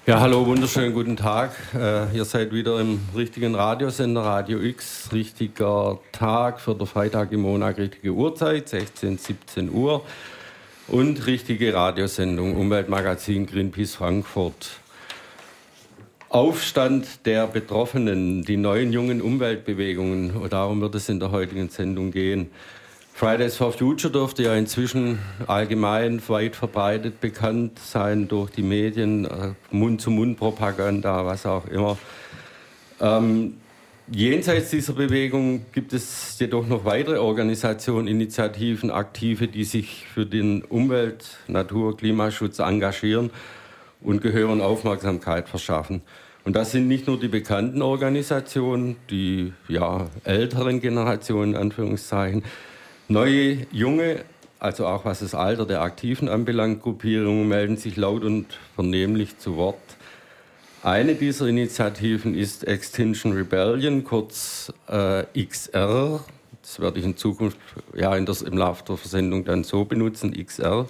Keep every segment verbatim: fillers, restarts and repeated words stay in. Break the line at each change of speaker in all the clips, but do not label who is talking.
Ja, hallo, wunderschönen guten Tag. Äh, ihr seid wieder im richtigen Radiosender, Radio X. Richtiger Tag für den Freitag im Monat, richtige Uhrzeit, sechzehn, siebzehn Uhr. Und richtige Radiosendung, Umweltmagazin Greenpeace Frankfurt. Aufstand der Betroffenen, die neuen jungen Umweltbewegungen. Und darum wird es in der heutigen Sendung gehen. Fridays for Future dürfte ja inzwischen allgemein weit verbreitet bekannt sein durch die Medien, Mund-zu-Mund-Propaganda, was auch immer. Ähm, jenseits dieser Bewegung gibt es jedoch noch weitere Organisationen, Initiativen, Aktive, die sich für den Umwelt-, Natur-, Klimaschutz engagieren und Gehör und Aufmerksamkeit verschaffen. Und das sind nicht nur die bekannten Organisationen, die ja, älteren Generationen, in Anführungszeichen, neue, junge, also auch was das Alter der Aktiven anbelangt, Gruppierungen melden sich laut und vernehmlich zu Wort. Eine dieser Initiativen ist Extinction Rebellion, kurz äh, X R. Das werde ich in Zukunft ja, in der, im Laufe der Sendung dann so benutzen, X R.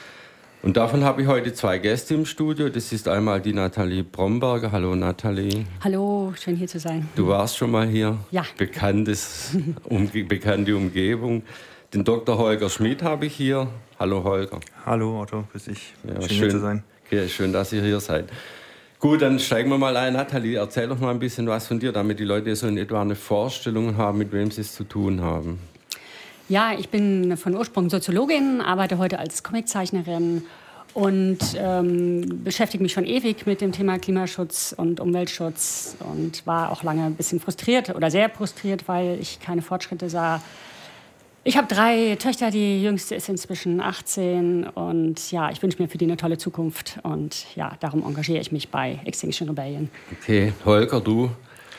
Und davon habe ich heute zwei Gäste im Studio. Das ist einmal die Nathalie Bromberger. Hallo Nathalie.
Hallo, schön hier zu sein.
Du warst schon mal hier.
Ja.
Bekanntes, umge- bekannte Umgebung. Den Doktor Holger Schmid habe ich hier. Hallo Holger.
Hallo Otto, grüß dich.
Ja,
schön,
schön
hier zu sein.
Okay, schön, dass ihr hier seid. Gut, dann steigen wir mal ein. Nathalie, erzähl doch mal ein bisschen was von dir, damit die Leute so in etwa eine Vorstellung haben, mit wem sie es zu tun haben.
Ja, ich bin von Ursprung Soziologin, arbeite heute als Comiczeichnerin und ähm, beschäftige mich schon ewig mit dem Thema Klimaschutz und Umweltschutz und war auch lange ein bisschen frustriert oder sehr frustriert, weil ich keine Fortschritte sah. Ich habe drei Töchter, die jüngste ist inzwischen achtzehn und ja, ich wünsche mir für die eine tolle Zukunft und ja, darum engagiere ich mich bei Extinction Rebellion.
Okay, Holger, du?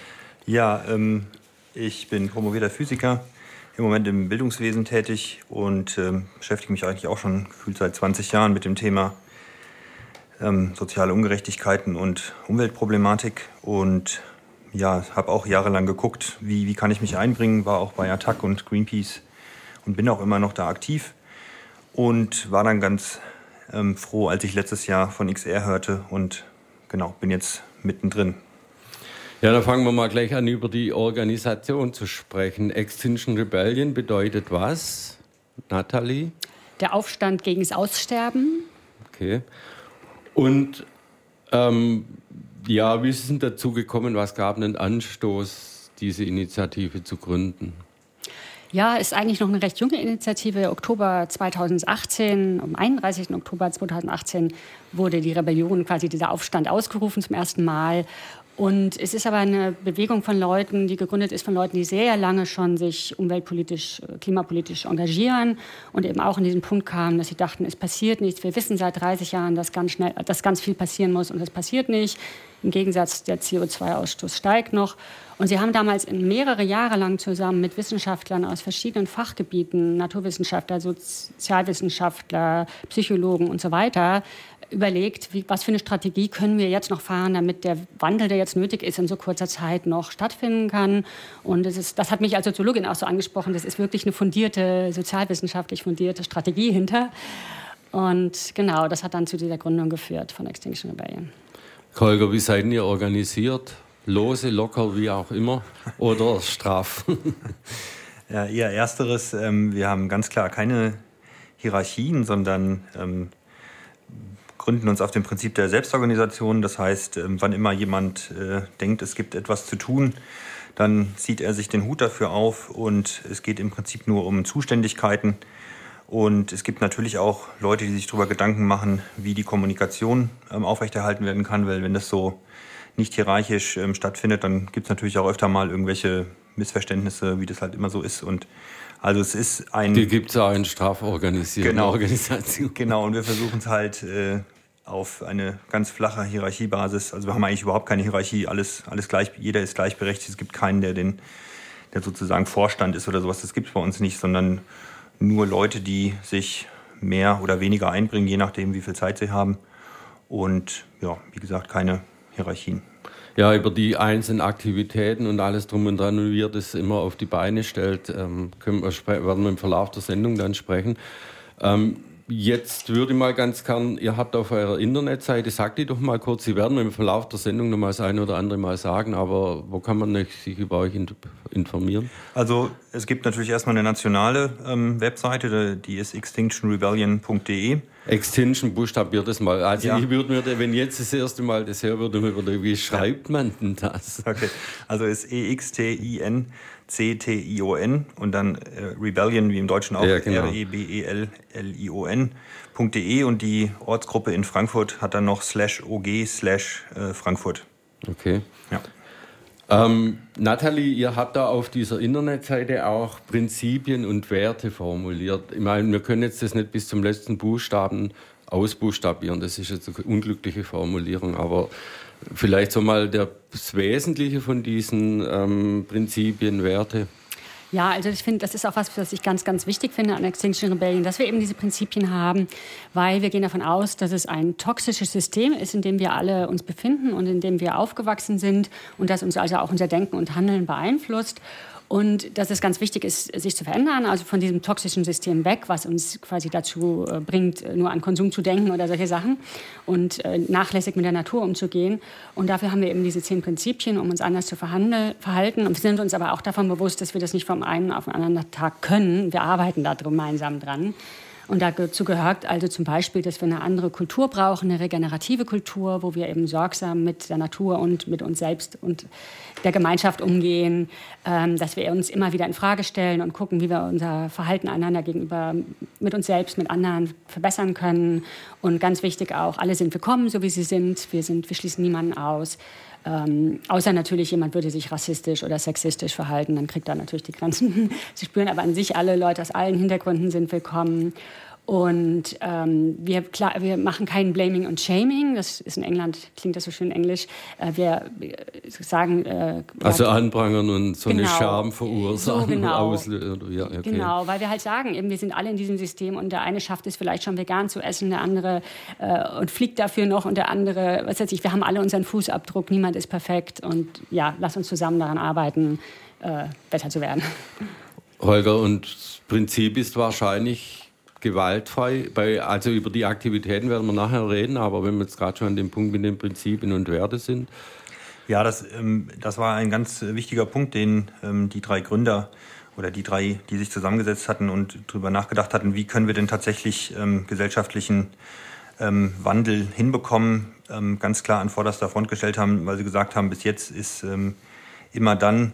Ja, ähm, ich bin promovierter Physiker, im Moment im Bildungswesen tätig und ähm, beschäftige mich eigentlich auch schon gefühlt seit zwanzig Jahren mit dem Thema ähm, soziale Ungerechtigkeiten und Umweltproblematik und ja, habe auch jahrelang geguckt, wie, wie kann ich mich einbringen, war auch bei Attac und Greenpeace und bin auch immer noch da aktiv und war dann ganz ähm, froh, als ich letztes Jahr von X R hörte und genau, bin jetzt mittendrin.
Ja, dann fangen wir mal gleich an, über die Organisation zu sprechen. Extinction Rebellion bedeutet was, Nathalie?
Der Aufstand gegen das Aussterben.
Okay. Und ähm, ja, wie ist es denn dazu gekommen, was gab einen Anstoß, diese Initiative zu gründen?
Ja, ist eigentlich noch eine recht junge Initiative. Oktober zweitausendachtzehn, am einunddreißigsten Oktober zweitausendachtzehn wurde die Rebellion, quasi dieser Aufstand ausgerufen zum ersten Mal. Und es ist aber eine Bewegung von Leuten, die gegründet ist von Leuten, die sehr lange schon sich umweltpolitisch, klimapolitisch engagieren und eben auch in diesen Punkt kamen, dass sie dachten, es passiert nichts. Wir wissen seit dreißig Jahren, dass ganz schnell, dass ganz viel passieren muss und es passiert nicht. Im Gegensatz, der C O zwei Ausstoß steigt noch. Und sie haben damals in mehrere Jahre lang zusammen mit Wissenschaftlern aus verschiedenen Fachgebieten, Naturwissenschaftler, Sozialwissenschaftler, Psychologen und so weiter, überlegt, wie, was für eine Strategie können wir jetzt noch fahren, damit der Wandel, der jetzt nötig ist, in so kurzer Zeit noch stattfinden kann. Und das, ist, das hat mich als Soziologin auch so angesprochen. Das ist wirklich eine fundierte, sozialwissenschaftlich fundierte Strategie hinter. Und genau, das hat dann zu dieser Gründung geführt von Extinction Rebellion.
Holger, wie seid ihr organisiert? Lose, locker, wie auch immer? Oder straff?
Ja, eher Ersteres. Ähm, wir haben ganz klar keine Hierarchien, sondern ähm, gründen uns auf dem Prinzip der Selbstorganisation. Das heißt, ähm, wann immer jemand äh, denkt, es gibt etwas zu tun, dann zieht er sich den Hut dafür auf und es geht im Prinzip nur um Zuständigkeiten. Und es gibt natürlich auch Leute, die sich darüber Gedanken machen, wie die Kommunikation ähm, aufrechterhalten werden kann, weil wenn das so nicht hierarchisch ähm, stattfindet, dann gibt es natürlich auch öfter mal irgendwelche Missverständnisse, wie das halt immer so ist. Und also es ist ein...
Die gibt es auch in straff organisierten
genau,
Organisationen.
Genau, und wir versuchen es halt äh, auf eine ganz flache Hierarchiebasis. Also wir haben eigentlich überhaupt keine Hierarchie, alles, alles gleich, jeder ist gleichberechtigt. Es gibt keinen, der, den, der sozusagen Vorstand ist oder sowas. Das gibt es bei uns nicht, sondern nur Leute, die sich mehr oder weniger einbringen, je nachdem, wie viel Zeit sie haben. Und ja, wie gesagt, keine Hierarchien.
Ja, über die einzelnen Aktivitäten und alles drum und dran, und wie ihr das immer auf die Beine stellt, ähm, können wir spre- werden wir im Verlauf der Sendung dann sprechen. Ähm, Jetzt würde ich mal ganz gern, ihr habt auf eurer Internetseite, sagt die doch mal kurz, Sie werden im Verlauf der Sendung noch mal das eine oder andere Mal sagen, aber wo kann man sich über euch informieren?
Also es gibt natürlich erstmal eine nationale ähm, Webseite, die ist extinction rebellion punkt de.
Extinction, buchstabiert das mal. Also
ja.
ich würde mir, wenn jetzt das erste Mal das höre, würde mir überlegen, wie schreibt man denn das?
Okay, also ist E X T I N C T I O N und dann äh, Rebellion, wie im Deutschen auch, ja, genau. R E B E L L I O N punkt de und die Ortsgruppe in Frankfurt hat dann noch slash O G slash Frankfurt.
Okay.
Ja.
Ähm, Nathalie, ihr habt da auf dieser Internetseite auch Prinzipien und Werte formuliert. Ich meine, wir können jetzt das nicht bis zum letzten Buchstaben ausbuchstabieren, das ist jetzt eine unglückliche Formulierung, aber vielleicht so mal das Wesentliche von diesen ähm, Prinzipien, Werte.
Ja, also ich finde, das ist auch was, was ich ganz, ganz wichtig finde an Extinction Rebellion, dass wir eben diese Prinzipien haben, weil wir gehen davon aus, dass es ein toxisches System ist, in dem wir alle uns befinden und in dem wir aufgewachsen sind und das uns also auch unser Denken und Handeln beeinflusst. Und dass es ganz wichtig ist, sich zu verändern, also von diesem toxischen System weg, was uns quasi dazu äh, bringt, nur an Konsum zu denken oder solche Sachen und äh, nachlässig mit der Natur umzugehen. Und dafür haben wir eben diese zehn Prinzipien, um uns anders zu verhalten. Und wir sind uns aber auch davon bewusst, dass wir das nicht vom einen auf den anderen Tag können. Wir arbeiten da gemeinsam dran. Und dazu gehört also zum Beispiel, dass wir eine andere Kultur brauchen, eine regenerative Kultur, wo wir eben sorgsam mit der Natur und mit uns selbst und der Gemeinschaft umgehen, ähm, dass wir uns immer wieder in Frage stellen und gucken, wie wir unser Verhalten einander gegenüber mit uns selbst, mit anderen verbessern können. Und ganz wichtig auch, alle sind willkommen, so wie sie sind. Wir, sind, wir schließen niemanden aus. Ähm, außer natürlich, jemand würde sich rassistisch oder sexistisch verhalten, dann kriegt er natürlich die Grenzen zu spüren. Aber an sich, alle Leute aus allen Hintergründen sind willkommen. Und ähm, wir, klar, wir machen kein Blaming und Shaming. Das ist in England, klingt das so schön englisch. Äh, wir sagen... Äh,
also ja, anprangern und so genau, eine Scham verursachen.
So genau.
Auslösen. Ja, okay.
Genau, weil wir halt sagen, eben, wir sind alle in diesem System und der eine schafft es vielleicht schon vegan zu essen, der andere äh, und fliegt dafür noch und der andere, was weiß ich, wir haben alle unseren Fußabdruck, niemand ist perfekt und ja, lass uns zusammen daran arbeiten, äh, besser zu werden.
Holger, und das Prinzip ist wahrscheinlich gewaltfrei. Bei, also über die Aktivitäten werden wir nachher reden, aber wenn wir jetzt gerade schon an dem Punkt mit den Prinzipien und Werte sind.
Ja, das, ähm, das war ein ganz wichtiger Punkt, den ähm, die drei Gründer oder die drei, die sich zusammengesetzt hatten und darüber nachgedacht hatten, wie können wir denn tatsächlich ähm, gesellschaftlichen ähm, Wandel hinbekommen, ähm, ganz klar an vorderster Front gestellt haben, weil sie gesagt haben, bis jetzt ist ähm, immer dann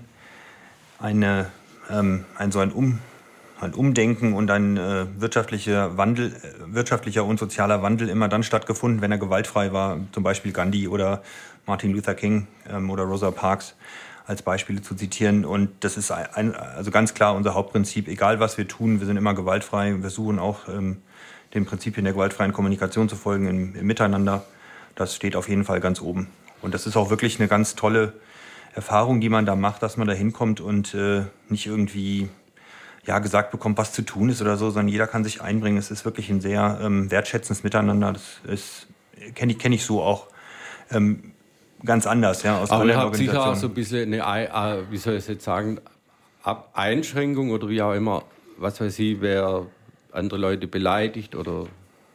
eine, ähm, ein so ein Um Ein Umdenken und ein äh, wirtschaftlicher Wandel, äh, wirtschaftlicher und sozialer Wandel immer dann stattgefunden, wenn er gewaltfrei war, zum Beispiel Gandhi oder Martin Luther King ähm, oder Rosa Parks als Beispiele zu zitieren. Und das ist ein, also ganz klar unser Hauptprinzip, egal was wir tun, wir sind immer gewaltfrei. Wir versuchen auch ähm, den Prinzipien der gewaltfreien Kommunikation zu folgen im, im Miteinander. Das steht auf jeden Fall ganz oben. Und das ist auch wirklich eine ganz tolle Erfahrung, die man da macht, dass man da hinkommt und äh, nicht irgendwie ja, gesagt bekommt, was zu tun ist oder so, sondern jeder kann sich einbringen. Es ist wirklich ein sehr ähm, wertschätzendes Miteinander. Das kenne ich, kenn ich so auch ähm, ganz anders. Ja, aus
aber ihr habt sicher auch so ein bisschen eine, wie soll ich jetzt sagen, Ab- Einschränkung oder wie auch immer, was weiß ich, wer andere Leute beleidigt oder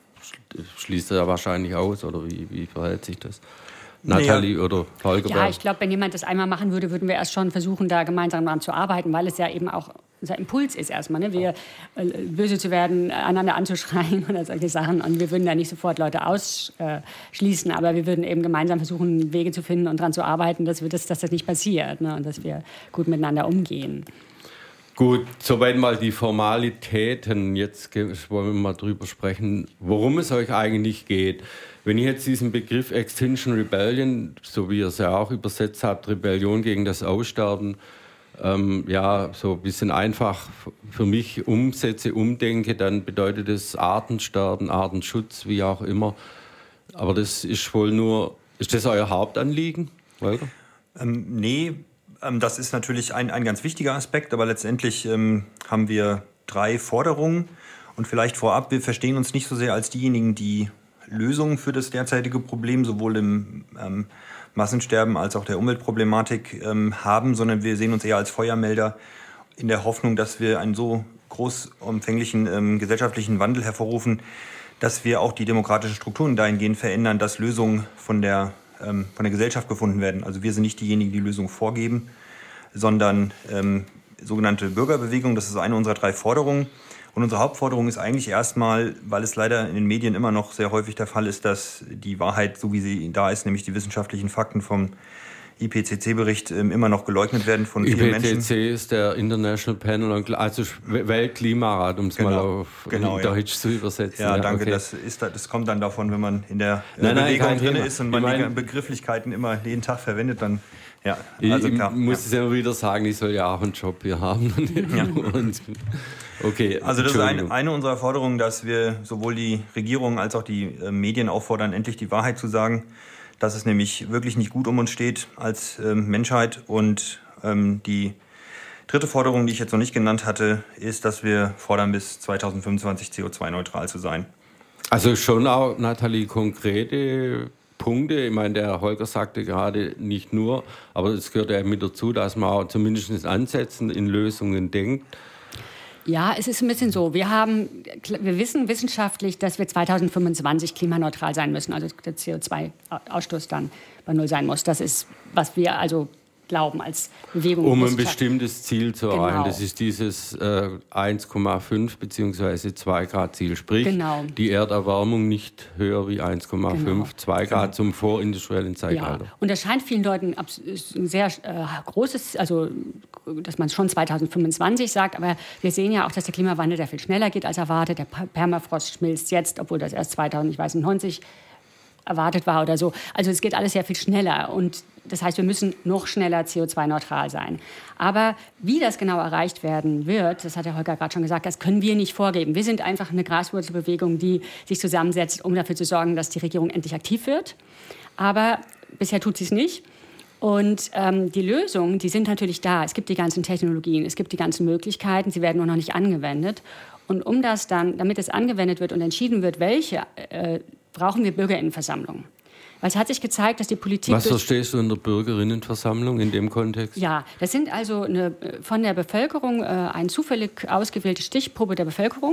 schließt er wahrscheinlich aus oder wie, wie verhält sich das? Nathalie nee. oder Holger?
Ja, ich glaube, wenn jemand das einmal machen würde, würden wir erst schon versuchen, da gemeinsam daran zu arbeiten, weil es ja eben auch unser Impuls ist erstmal, ne? wir äh, böse zu werden, einander anzuschreien oder solche Sachen. Und wir würden da nicht sofort Leute ausschließen, aber wir würden eben gemeinsam versuchen, Wege zu finden und daran zu arbeiten, dass, wir das, dass das nicht passiert, ne? Und dass wir gut miteinander umgehen.
Gut, soweit mal die Formalitäten. Jetzt wollen wir mal drüber sprechen, worum es euch eigentlich geht. Wenn ich jetzt diesen Begriff Extinction Rebellion, so wie ihr es ja auch übersetzt habt, Rebellion gegen das Aussterben, ähm, ja, so ein bisschen einfach für mich umsetze, umdenke, dann bedeutet es Artensterben, Artenschutz, wie auch immer. Aber das ist wohl nur, ist das euer Hauptanliegen, Holger?
Ähm, nee, ähm, das ist natürlich ein, ein ganz wichtiger Aspekt, aber letztendlich ähm, haben wir drei Forderungen. Und vielleicht vorab, wir verstehen uns nicht so sehr als diejenigen, die Lösungen für das derzeitige Problem sowohl im ähm, Massensterben als auch der Umweltproblematik ähm, haben, sondern wir sehen uns eher als Feuermelder in der Hoffnung, dass wir ein so großumfänglichen ähm, gesellschaftlichen Wandel hervorrufen, dass wir auch die demokratischen Strukturen dahingehend verändern, dass Lösungen von der, ähm, von der Gesellschaft gefunden werden. Also wir sind nicht diejenigen, die Lösungen vorgeben, sondern ähm, sogenannte Bürgerbewegung. Das ist eine unserer drei Forderungen. Und unsere Hauptforderung ist eigentlich erstmal, weil es leider in den Medien immer noch sehr häufig der Fall ist, dass die Wahrheit, so wie sie da ist, nämlich die wissenschaftlichen Fakten vom I P C C-Bericht immer noch geleugnet werden von vielen Menschen.
I P C C ist der International Panel on, also Weltklimarat, um es genau, mal auf
genau,
Deutsch
ja.
zu übersetzen.
Ja, danke. Okay. Das, ist, das kommt dann davon, wenn man in der
nein,
Bewegung
nein,
drin
Thema.
ist und man
ich mein,
die Begrifflichkeiten immer jeden Tag verwendet, dann ja.
Also klar. Ich muss es ja immer wieder sagen, ich soll ja auch einen Job hier haben.
Ja.
und, okay,
also das ist eine, eine unserer Forderungen, dass wir sowohl die Regierung als auch die äh, Medien auffordern, endlich die Wahrheit zu sagen, dass es nämlich wirklich nicht gut um uns steht als ähm, Menschheit. Und ähm, die dritte Forderung, die ich jetzt noch nicht genannt hatte, ist, dass wir fordern, bis zweitausendfünfundzwanzig C O zwei neutral zu sein.
Also schon auch, Nathalie, konkrete Punkte. Ich meine, der Holger sagte gerade nicht nur, aber es gehört ja mit dazu, dass man auch zumindest ansetzen in Lösungen denkt.
Ja, es ist ein bisschen so. Wir haben, wir wissen wissenschaftlich, dass wir zweitausendfünfundzwanzig klimaneutral sein müssen, also der C O zwei Ausstoß dann bei Null sein muss. Das ist, was wir also glauben als Bewegung.
Um ein bestimmtes Ziel zu erreichen.
Genau.
Das ist dieses äh, eins Komma fünf bzw. zwei Grad Ziel. Sprich,
genau.
die Erderwärmung nicht höher wie eins Komma fünf, genau. zwei Grad genau. zum vorindustriellen Zeitalter.
Ja. Und das scheint vielen Leuten ein sehr äh, großes, also dass man es schon zweitausendfünfundzwanzig sagt, aber wir sehen ja auch, dass der Klimawandel sehr viel schneller geht als erwartet. Der Permafrost schmilzt jetzt, obwohl das erst zweitausendneunzig erwartet war oder so. Also es geht alles sehr viel schneller und das heißt, wir müssen noch schneller C O zwei neutral sein. Aber wie das genau erreicht werden wird, das hat der Holger gerade schon gesagt, das können wir nicht vorgeben. Wir sind einfach eine Graswurzelbewegung, die sich zusammensetzt, um dafür zu sorgen, dass die Regierung endlich aktiv wird. Aber bisher tut sie es nicht. Und ähm, die Lösungen, die sind natürlich da. Es gibt die ganzen Technologien, es gibt die ganzen Möglichkeiten, sie werden nur noch nicht angewendet. Und um das dann, damit es angewendet wird und entschieden wird, welche, äh, brauchen wir Bürgerinnenversammlungen. Weil es hat sich gezeigt, dass die Politik...
Was verstehst du unter Bürgerinnenversammlung in dem Kontext?
Ja, das sind also eine, von der Bevölkerung äh, eine zufällig ausgewählte Stichprobe der Bevölkerung,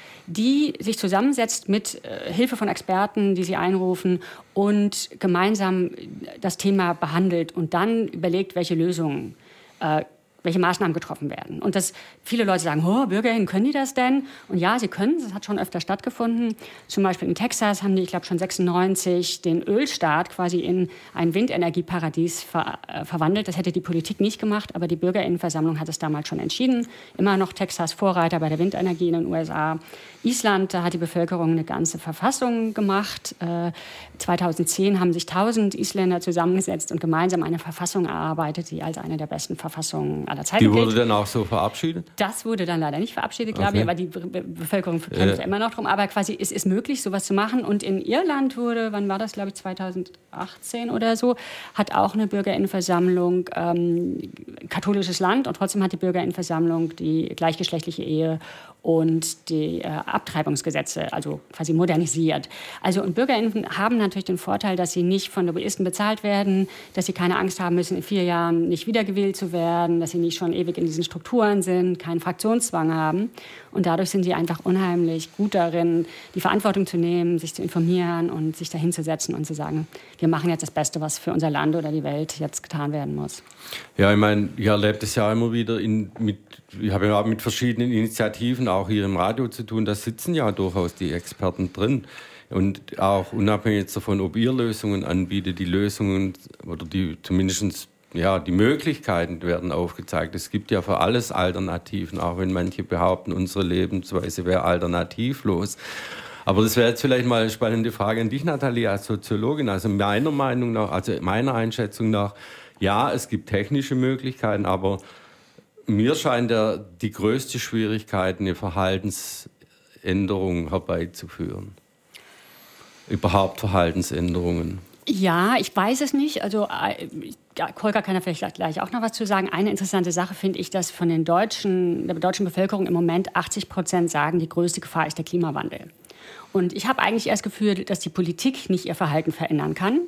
die sich zusammensetzt mit äh, Hilfe von Experten, die sie einrufen und gemeinsam das Thema behandelt und dann überlegt, welche Lösungen äh, welche Maßnahmen getroffen werden. Und dass viele Leute sagen, oh, BürgerInnen, können die das denn? Und ja, sie können, das hat schon öfter stattgefunden. Zum Beispiel in Texas haben die, ich glaube schon sechsundneunzig, den Ölstaat quasi in ein Windenergieparadies ver, äh, verwandelt. Das hätte die Politik nicht gemacht, aber die BürgerInnenversammlung hat es damals schon entschieden. Immer noch Texas Vorreiter bei der Windenergie in den U S A. Island, da hat die Bevölkerung eine ganze Verfassung gemacht. Äh, zweitausendzehn haben sich tausend Isländer zusammengesetzt und gemeinsam eine Verfassung erarbeitet, die als eine der besten Verfassungen aller Zeiten
gilt. Die wurde
gilt.
dann auch so verabschiedet?
Das wurde dann leider nicht verabschiedet, glaube
okay.
ich, aber die Be- Bevölkerung kämpft ja immer noch drum. Aber quasi es ist möglich, sowas zu machen. Und in Irland wurde, wann war das, glaube ich, zweitausendachtzehn oder so, hat auch eine Bürgerinnenversammlung, ähm, katholisches Land, und trotzdem hat die Bürgerinnenversammlung die gleichgeschlechtliche Ehe und die äh, Abtreibungsgesetze, also quasi modernisiert. Also und BürgerInnen haben natürlich den Vorteil, dass sie nicht von Lobbyisten bezahlt werden, dass sie keine Angst haben müssen, in vier Jahren nicht wiedergewählt zu werden, dass sie nicht schon ewig in diesen Strukturen sind, keinen Fraktionszwang haben. Und dadurch sind sie einfach unheimlich gut darin, die Verantwortung zu nehmen, sich zu informieren und sich dahinzusetzen und zu sagen, wir machen jetzt das Beste, was für unser Land oder die Welt jetzt getan werden muss.
Ja, ich meine, ich erlebe das ja immer wieder, in, mit, ich habe ja mit verschiedenen Initiativen auch hier im Radio zu tun, da sitzen ja durchaus die Experten drin. Und auch unabhängig davon, ob ihr Lösungen anbietet, die Lösungen oder die zumindest ja, die Möglichkeiten werden aufgezeigt. Es gibt ja für alles Alternativen, auch wenn manche behaupten, unsere Lebensweise wäre alternativlos. Aber das wäre jetzt vielleicht mal eine spannende Frage an dich, Nathalie, als Soziologin. Also meiner Meinung nach, also meiner Einschätzung nach, ja, es gibt technische Möglichkeiten, aber mir scheint ja die größte Schwierigkeit, eine Verhaltensänderung herbeizuführen. Überhaupt Verhaltensänderungen.
Ja, ich weiß es nicht. Also ja, Holger kann da vielleicht gleich auch noch was zu sagen. Eine interessante Sache finde ich, dass von den deutschen, der deutschen Bevölkerung im Moment achtzig Prozent sagen, die größte Gefahr ist der Klimawandel. Und ich habe eigentlich erst das Gefühl, dass die Politik nicht ihr Verhalten verändern kann.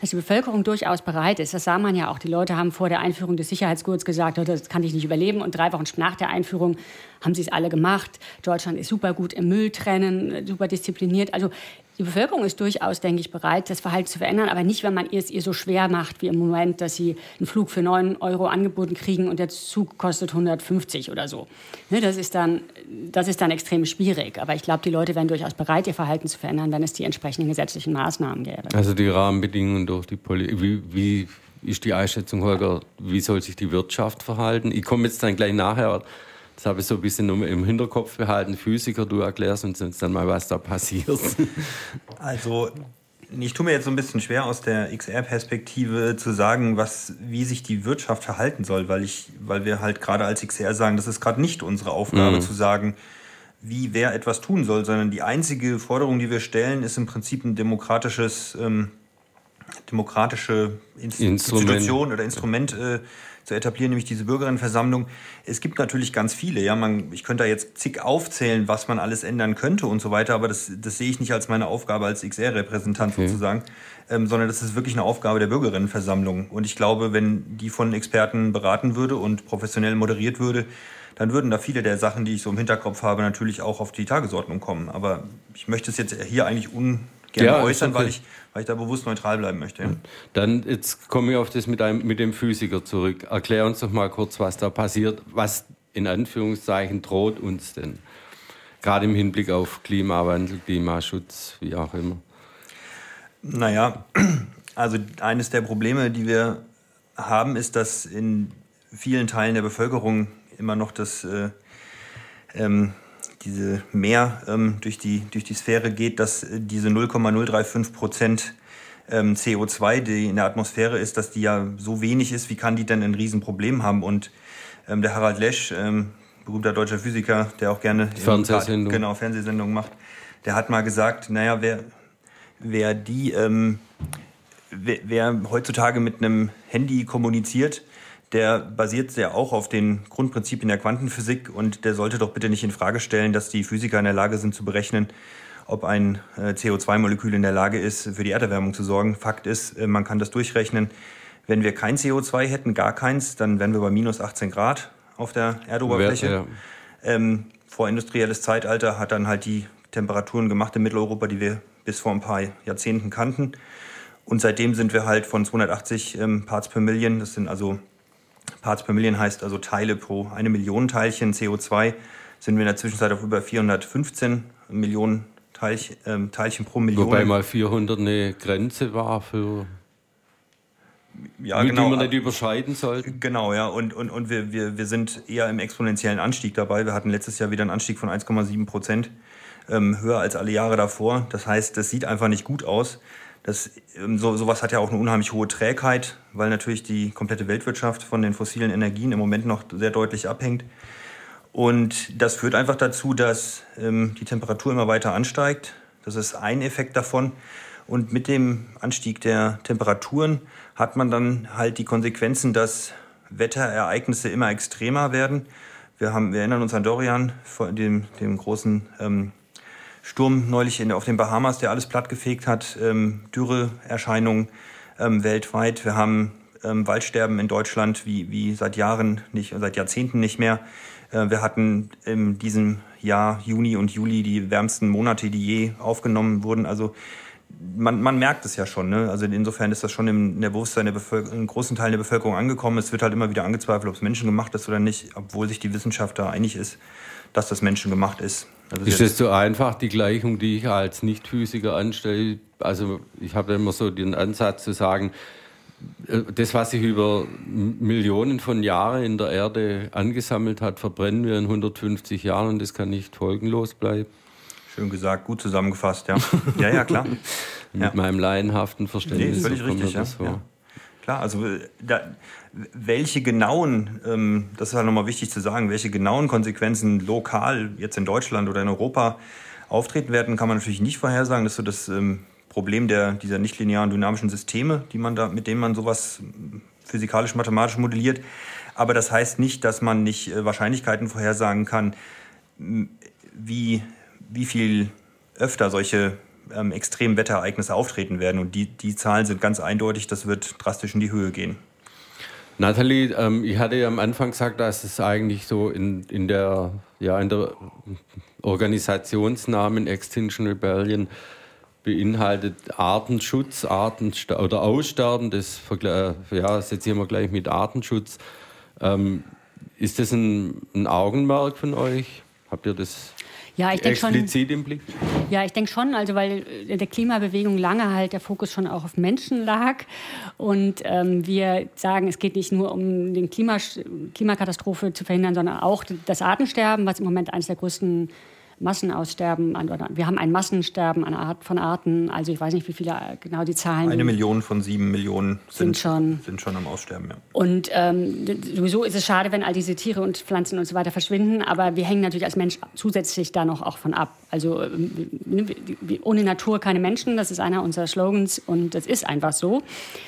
dass die Bevölkerung durchaus bereit ist. Das sah man ja auch. Die Leute haben vor der Einführung des Sicherheitsgurts gesagt, das kann ich nicht überleben. Und drei Wochen nach der Einführung haben sie es alle gemacht. Deutschland ist super gut im Müll trennen, super diszipliniert. Also die Bevölkerung ist durchaus, denke ich, bereit, das Verhalten zu verändern, aber nicht, wenn man es ihr so schwer macht wie im Moment, dass sie einen Flug für neun Euro angeboten kriegen und der Zug kostet hundertfünfzig oder so. Das ist dann, das ist dann extrem schwierig. Aber ich glaube, die Leute wären durchaus bereit, ihr Verhalten zu verändern, wenn es die entsprechenden gesetzlichen Maßnahmen gäbe.
Also die Rahmenbedingungen durch die Politik. Wie, wie ist die Einschätzung, Holger, wie soll sich die Wirtschaft verhalten? Ich komme jetzt dann gleich nachher. Das habe ich so ein bisschen im Hinterkopf behalten. Physiker, du erklärst uns jetzt dann mal, was da passiert.
Also, ich tue mir jetzt so ein bisschen schwer, aus der X R-Perspektive zu sagen, was, wie sich die Wirtschaft verhalten soll, weil, ich, weil wir halt gerade als X R sagen, das ist gerade nicht unsere Aufgabe, mhm. zu sagen, wie wer etwas tun soll, sondern die einzige Forderung, die wir stellen, ist im Prinzip ein demokratisches, ähm, demokratische Inst- Institution oder Instrument äh, zu etablieren, nämlich diese Bürgerinnenversammlung. Es gibt natürlich ganz viele. Ja, man, ich könnte da jetzt zig aufzählen, was man alles ändern könnte und so weiter, aber das, das sehe ich nicht als meine Aufgabe als X R-Repräsentant okay. sozusagen, ähm, sondern das ist wirklich eine Aufgabe der Bürgerinnenversammlung. Und ich glaube, wenn die von Experten beraten würde und professionell moderiert würde, dann würden da viele der Sachen, die ich so im Hinterkopf habe, natürlich auch auf die Tagesordnung kommen. Aber ich möchte es jetzt hier eigentlich ungern ja, äußern, okay. weil, ich, weil ich da bewusst neutral bleiben möchte. Ja.
Dann jetzt komme ich auf das mit, einem, mit dem Physiker zurück. Erklär uns doch mal kurz, was da passiert. Was in Anführungszeichen droht uns denn? Gerade im Hinblick auf Klimawandel, Klimaschutz, wie auch immer.
Naja, also eines der Probleme, die wir haben, ist, dass in vielen Teilen der Bevölkerung immer noch das... Äh, ähm, diese Mehr ähm, durch die, durch die Sphäre geht, dass äh, diese null Komma null drei fünf Prozent ähm, C O zwei, die in der Atmosphäre ist, dass die ja so wenig ist, wie kann die denn ein Riesenproblem haben? Und ähm, der Harald Lesch, ähm, berühmter deutscher Physiker, der auch gerne
Fernsehsendung.
Genau, Fernsehsendungen macht, der hat mal gesagt, naja, wer, wer die, ähm, wer, wer heutzutage mit einem Handy kommuniziert, der basiert ja auch auf den Grundprinzipien der Quantenphysik und der sollte doch bitte nicht in Frage stellen, dass die Physiker in der Lage sind zu berechnen, ob ein äh, C O zwei Molekül in der Lage ist, für die Erderwärmung zu sorgen. Fakt ist, äh, man kann das durchrechnen. Wenn wir kein C O zwei hätten, gar keins, dann wären wir bei minus achtzehn Grad auf der Erdoberfläche. Ja. Ähm, vorindustrielles Zeitalter hat dann halt die Temperaturen gemacht in Mitteleuropa, die wir bis vor ein paar Jahrzehnten kannten. Und seitdem sind wir halt von zweihundertachtzig ähm, Parts per Million, das sind also Parts per Million heißt also Teile pro eine Million Teilchen C O zwei, sind wir in der Zwischenzeit auf über vierhundertfünfzehn Millionen Teilchen, äh, Teilchen pro Million.
Wobei mal vierhundert eine Grenze war für...
Ja,
die
genau,
man nicht überschreiten sollte.
Genau, ja. Und, und, und wir, wir, wir sind eher im exponentiellen Anstieg dabei. Wir hatten letztes Jahr wieder einen Anstieg von eins Komma sieben Prozent, ähm, höher als alle Jahre davor. Das heißt, das sieht einfach nicht gut aus. Das, so, sowas hat ja auch eine unheimlich hohe Trägheit, weil natürlich die komplette Weltwirtschaft von den fossilen Energien im Moment noch sehr deutlich abhängt. Und das führt einfach dazu, dass ähm, die Temperatur immer weiter ansteigt. Das ist ein Effekt davon. Und mit dem Anstieg der Temperaturen hat man dann halt die Konsequenzen, dass Wetterereignisse immer extremer werden. Wir, haben, wir erinnern uns an Dorian, dem, dem großen ähm, Sturm neulich in, auf den Bahamas, der alles plattgefegt hat, ähm, Dürreerscheinungen ähm, weltweit. Wir haben ähm, Waldsterben in Deutschland wie, wie seit Jahren, nicht, seit Jahrzehnten nicht mehr. Äh, wir hatten in diesem Jahr, Juni und Juli, die wärmsten Monate, die je aufgenommen wurden. Also man, man merkt es ja schon. Ne? Also insofern ist das schon im, in der Bewusstsein der Bevölkerung, in großen Teilen der Bevölkerung angekommen. Es wird halt immer wieder angezweifelt, ob es menschengemacht ist oder nicht, obwohl sich die Wissenschaft da einig ist, dass das menschengemacht ist. Also
ist das so einfach, die Gleichung, die ich als Nicht-Physiker anstelle? Also ich habe immer so den Ansatz zu sagen, das, was sich über Millionen von Jahren in der Erde angesammelt hat, verbrennen wir in hundertfünfzig Jahren und das kann nicht folgenlos bleiben.
Schön gesagt, gut zusammengefasst, ja. Ja, ja, klar.
Mit
ja.
meinem laienhaften Verständnis.
Nee, völlig richtig, ja. So. ja. Klar, also da, welche genauen, ähm, das ist halt nochmal wichtig zu sagen, welche genauen Konsequenzen lokal jetzt in Deutschland oder in Europa auftreten werden, kann man natürlich nicht vorhersagen. Das ist so das ähm, Problem der, dieser nichtlinearen dynamischen Systeme, die man da, mit denen man sowas physikalisch-mathematisch modelliert. Aber das heißt nicht, dass man nicht äh, Wahrscheinlichkeiten vorhersagen kann, wie, wie viel öfter solche ähm, Extremwetterereignisse auftreten werden. Und die, die Zahlen sind ganz eindeutig, das wird drastisch in die Höhe gehen.
Nathalie, ähm, ich hatte ja am Anfang gesagt, dass es eigentlich so in, in der, ja, in der Organisationsnamen Extinction Rebellion beinhaltet Artenschutz, Artensta- oder Aussterben, das ja, setze wir gleich mit Artenschutz. Ähm, ist das ein, ein Augenmerk von euch? Habt ihr das
ja, ich
explizit
schon,
im Blick?
Ja, ich denke schon, also weil in der Klimabewegung lange halt der Fokus schon auch auf Menschen lag. Und ähm, wir sagen, es geht nicht nur um die Klimasch- Klimakatastrophe zu verhindern, sondern auch das Artensterben, was im Moment eines der größten Massenaussterben, an, oder wir haben ein Massensterben an Art, von Arten, also ich weiß nicht, wie viele genau die Zahlen.
Eine Million von sieben Millionen sind,
sind, schon,
sind schon am Aussterben, ja.
Und ähm, sowieso ist es schade, wenn all diese Tiere und Pflanzen und so weiter verschwinden, aber wir hängen natürlich als Mensch zusätzlich da noch auch von ab. Also ähm, ohne Natur keine Menschen, das ist einer unserer Slogans und das ist einfach so.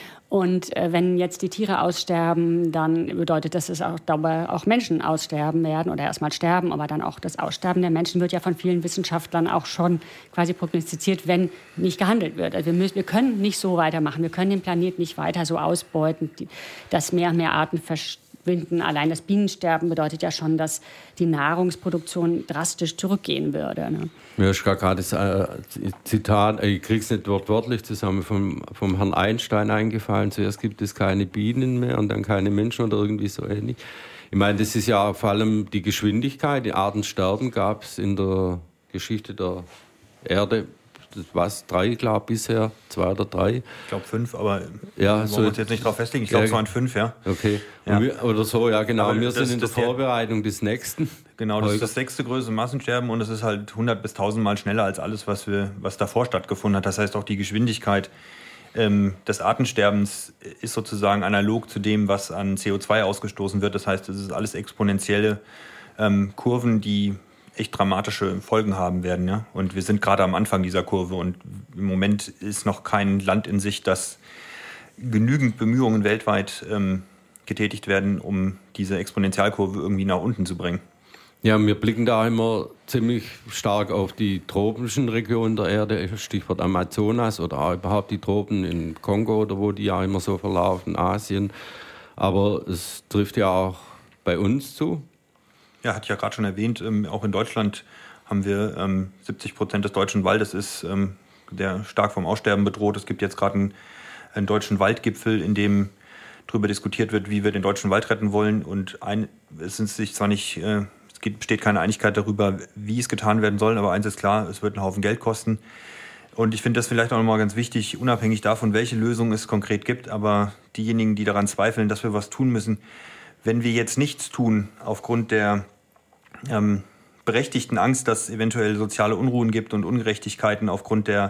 Und äh, wenn jetzt die Tiere aussterben, dann bedeutet das, dass auch dabei auch Menschen aussterben werden oder erstmal sterben. Aber dann auch das Aussterben der Menschen wird ja von vielen Wissenschaftlern auch schon quasi prognostiziert, wenn nicht gehandelt wird. Also wir, müssen, wir können nicht so weitermachen. Wir können den Planeten nicht weiter so ausbeuten, die, dass mehr und mehr Arten verschwinden. Allein das Bienensterben bedeutet ja schon, dass die Nahrungsproduktion drastisch zurückgehen würde. Ne?
Mir ist gerade das äh, Zitat, ich kriege es nicht wortwörtlich zusammen, vom, vom Herrn Einstein eingefallen. Zuerst gibt es keine Bienen mehr und dann keine Menschen oder irgendwie so ähnlich. Ich meine, das ist ja vor allem die Geschwindigkeit. Die Artensterben gab es in der Geschichte der Erde. Was, drei, glaube ich, bisher, zwei oder drei.
Ich glaube fünf, aber
ja,
wollen
so,
wir uns jetzt nicht drauf festlegen. Ich glaube, ja, es waren fünf, ja.
Okay,
ja.
Wir, oder so, ja genau. Aber wir sind in der Vorbereitung des nächsten.
Genau, das ist das sechste größte Massensterben und es ist halt hundert bis tausend Mal schneller als alles, was, wir, was davor stattgefunden hat. Das heißt, auch die Geschwindigkeit ähm, des Artensterbens ist sozusagen analog zu dem, was an C O zwei ausgestoßen wird. Das heißt, es ist alles exponentielle ähm, Kurven, die echt dramatische Folgen haben werden. Ja? Und wir sind gerade am Anfang dieser Kurve und im Moment ist noch kein Land in Sicht, dass genügend Bemühungen weltweit ähm, getätigt werden, um diese Exponentialkurve irgendwie nach unten zu bringen.
Ja, wir blicken da immer ziemlich stark auf die tropischen Regionen der Erde, Stichwort Amazonas oder auch überhaupt die Tropen in Kongo oder wo die ja immer so verlaufen, Asien. Aber es trifft ja auch bei uns zu.
Ja, hatte ich ja gerade schon erwähnt, ähm, auch in Deutschland haben wir ähm, siebzig Prozent des deutschen Waldes ist ähm, der stark vom Aussterben bedroht. Es gibt jetzt gerade einen, einen deutschen Waldgipfel, in dem darüber diskutiert wird, wie wir den deutschen Wald retten wollen. Und ein, es ist sich zwar nicht, äh, es gibt, besteht keine Einigkeit darüber, wie es getan werden soll, aber eins ist klar, es wird einen Haufen Geld kosten. Und ich finde das vielleicht auch nochmal ganz wichtig, unabhängig davon, welche Lösung es konkret gibt, aber diejenigen, die daran zweifeln, dass wir was tun müssen, wenn wir jetzt nichts tun aufgrund der Ähm, berechtigten Angst, dass es eventuell soziale Unruhen gibt und Ungerechtigkeiten aufgrund der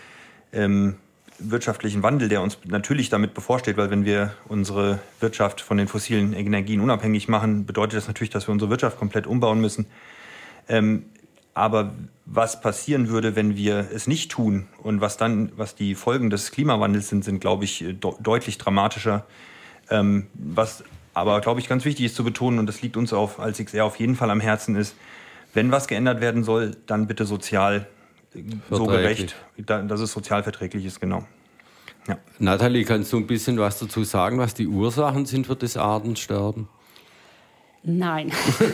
ähm, wirtschaftlichen Wandel, der uns natürlich damit bevorsteht, weil wenn wir unsere Wirtschaft von den fossilen Energien unabhängig machen, bedeutet das natürlich, dass wir unsere Wirtschaft komplett umbauen müssen. Ähm, aber was passieren würde, wenn wir es nicht tun und was dann, was die Folgen des Klimawandels sind, sind, glaube ich, de- deutlich dramatischer. Ähm, was Aber, glaube ich, ganz wichtig ist zu betonen, und das liegt uns auf, als X R auf jeden Fall am Herzen, ist, wenn was geändert werden soll, dann bitte sozial so gerecht, dass es sozial verträglich ist, genau. Ja.
Nathalie, kannst du ein bisschen was dazu sagen, was die Ursachen sind für das Artensterben?
Nein.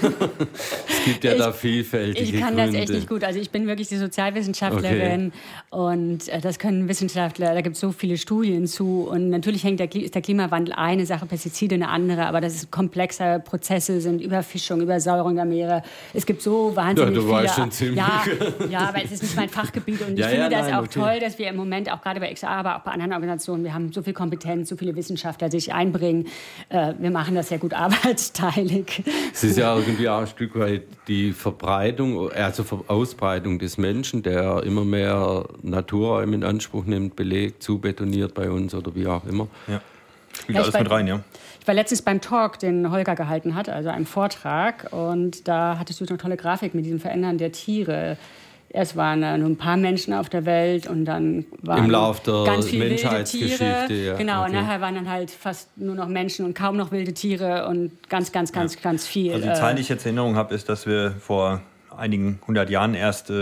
Es gibt ja ich, da vielfältige
Ich kann
Gründe.
Das echt nicht gut. Also ich bin wirklich die Sozialwissenschaftlerin okay. und äh, das können Wissenschaftler, da gibt es so viele Studien zu und natürlich hängt der, ist der Klimawandel eine Sache, Pestizide eine andere, aber das ist komplexer Prozesse, sind Überfischung, Übersäuerung der Meere. Es gibt so wahnsinnig
ja, du
viele...
Weißt schon ziemlich.
Ja, ja, aber es ist nicht mein Fachgebiet und ich
ja,
finde
ja,
das
nein,
auch
okay.
toll, dass wir im Moment auch gerade bei X R, aber auch bei anderen Organisationen, wir haben so viel Kompetenz, so viele Wissenschaftler sich einbringen. Äh, wir machen das sehr gut arbeitsteilig.
Es ist ja irgendwie auch ein Stück weit die Verbreitung, also Ausbreitung des Menschen, der immer mehr Naturräume in Anspruch nimmt, belegt, zubetoniert bei uns oder wie auch immer.
Ja, spielt
ja,
alles
war,
mit rein, ja.
Ich war letztens beim Talk, den Holger gehalten hat, also einem Vortrag, und da hattest du eine tolle Grafik mit diesem Verändern der Tiere. Erst waren da nur ein paar Menschen auf der Welt und dann waren
im Lauf der
ganz viele wilde
Tiere.
Ja, genau,
okay.
Und nachher waren dann halt fast nur noch Menschen und kaum noch wilde Tiere und ganz, ganz, ganz, ja. ganz viel.
Also die Zahl, die ich jetzt in Erinnerung habe, ist, dass wir vor einigen hundert Jahren erst äh,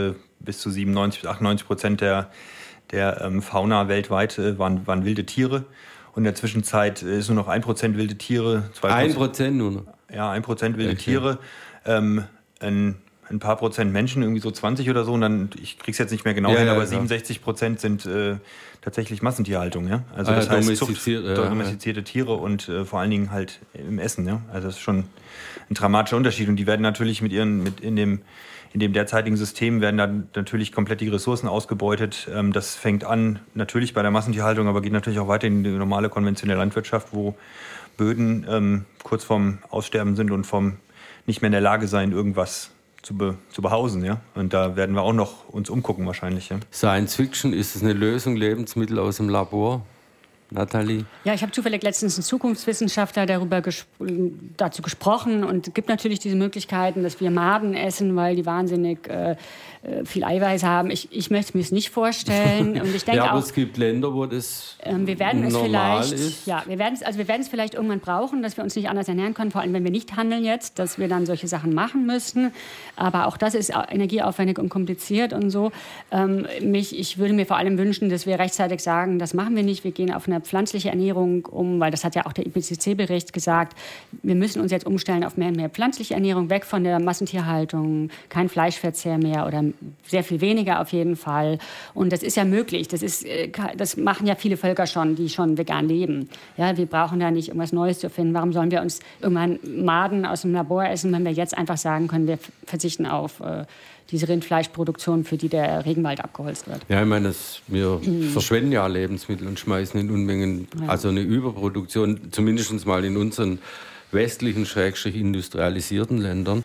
bis zu siebenundneunzig bis achtundneunzig Prozent der, der ähm, Fauna weltweit äh, waren, waren wilde Tiere. Und in der Zwischenzeit ist nur noch ein Prozent wilde Tiere.
Ein Prozent nur noch?
Ja, ein Prozent wilde
okay.
Tiere. Ähm, ein, ein paar Prozent Menschen, irgendwie so zwanzig oder so. Und dann, ich krieg's jetzt nicht mehr genau
ja,
hin,
ja,
aber
ja.
siebenundsechzig Prozent sind äh, tatsächlich Massentierhaltung. Ja? Also
ah,
das
ja,
heißt
domestiziert,
Zucht,
ja,
domestizierte ja. Tiere und äh, vor allen Dingen halt im Essen. Ja? Also das ist schon ein dramatischer Unterschied. Und die werden natürlich mit ihren, mit in dem In dem derzeitigen System werden dann natürlich komplett die Ressourcen ausgebeutet. Das fängt an natürlich bei der Massentierhaltung, aber geht natürlich auch weiter in die normale konventionelle Landwirtschaft, wo Böden ähm, kurz vorm Aussterben sind und vom nicht mehr in der Lage sein, irgendwas zu, be, zu behausen. Ja? Und da werden wir auch noch uns umgucken wahrscheinlich. Ja?
Science Fiction, ist es eine Lösung, Lebensmittel aus dem Labor? Nathalie?
Ja, ich habe zufällig letztens einen Zukunftswissenschaftler darüber ges- dazu gesprochen und es gibt natürlich diese Möglichkeiten, dass wir Maden essen, weil die wahnsinnig äh, viel Eiweiß haben. Ich, ich möchte es mir es nicht vorstellen. Und ich denke
ja, aber
auch,
es gibt Länder, wo das
ähm, wir werden es
normal
vielleicht,
ist.
Ja, wir werden es, also wir werden es vielleicht irgendwann brauchen, dass wir uns nicht anders ernähren können, vor allem wenn wir nicht handeln jetzt, dass wir dann solche Sachen machen müssten. Aber auch das ist energieaufwendig und kompliziert und so. Ähm, mich, ich würde mir vor allem wünschen, dass wir rechtzeitig sagen, das machen wir nicht, wir gehen auf eine pflanzliche Ernährung um, weil das hat ja auch der I P C C-Bericht gesagt. Wir müssen uns jetzt umstellen auf mehr und mehr pflanzliche Ernährung, weg von der Massentierhaltung, kein Fleischverzehr mehr oder sehr viel weniger auf jeden Fall. Und das ist ja möglich. Das ist, das machen ja viele Völker schon, die schon vegan leben. Ja, wir brauchen da nicht irgendwas Neues zu finden. Warum sollen wir uns irgendwann Maden aus dem Labor essen, wenn wir jetzt einfach sagen können, wir verzichten auf äh, diese Rindfleischproduktion, für die der Regenwald abgeholzt wird.
Ja, ich meine, das, wir mhm. verschwenden ja Lebensmittel und schmeißen in Unmengen, ja. also eine Überproduktion, zumindest mal in unseren westlichen, schrägstrich industrialisierten Ländern.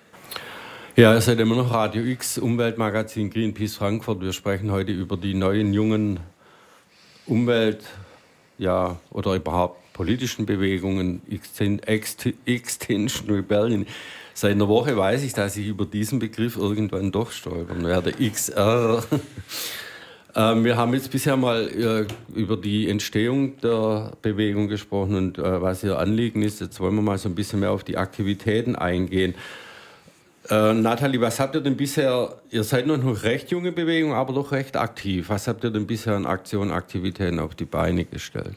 Ja, ihr seid immer noch Radio X, Umweltmagazin Greenpeace Frankfurt. Wir sprechen heute über die neuen, jungen Umwelt-, ja, oder überhaupt politischen Bewegungen, Extinction Rebellion. Seit einer Woche weiß ich, dass ich über diesen Begriff irgendwann doch stolpern werde. X R. ähm, wir haben jetzt bisher mal äh, über die Entstehung der Bewegung gesprochen und äh, was ihr Anliegen ist. Jetzt wollen wir mal so ein bisschen mehr auf die Aktivitäten eingehen. Äh, Nathalie, was habt ihr denn bisher, ihr seid noch eine recht junge Bewegung, aber doch recht aktiv. Was habt ihr denn bisher an Aktionen, Aktivitäten auf die Beine gestellt?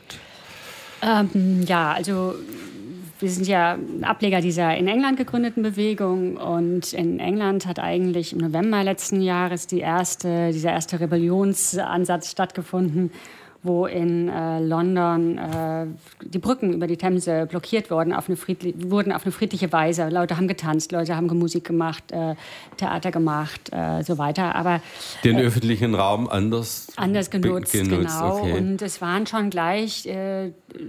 Ähm, ja, also wir sind ja ein Ableger dieser in England gegründeten Bewegung und in England hat eigentlich im November letzten Jahres die erste, dieser erste Rebellionsansatz stattgefunden, wo in äh, London äh, die Brücken über die Themse blockiert wurden auf, eine friedli- wurden auf eine friedliche Weise. Leute haben getanzt, Leute haben Musik gemacht, äh, Theater gemacht, äh, so weiter. Aber
den
äh,
öffentlichen Raum anders,
anders genutzt,
genutzt
genau.
Okay.
Und es waren schon gleich äh,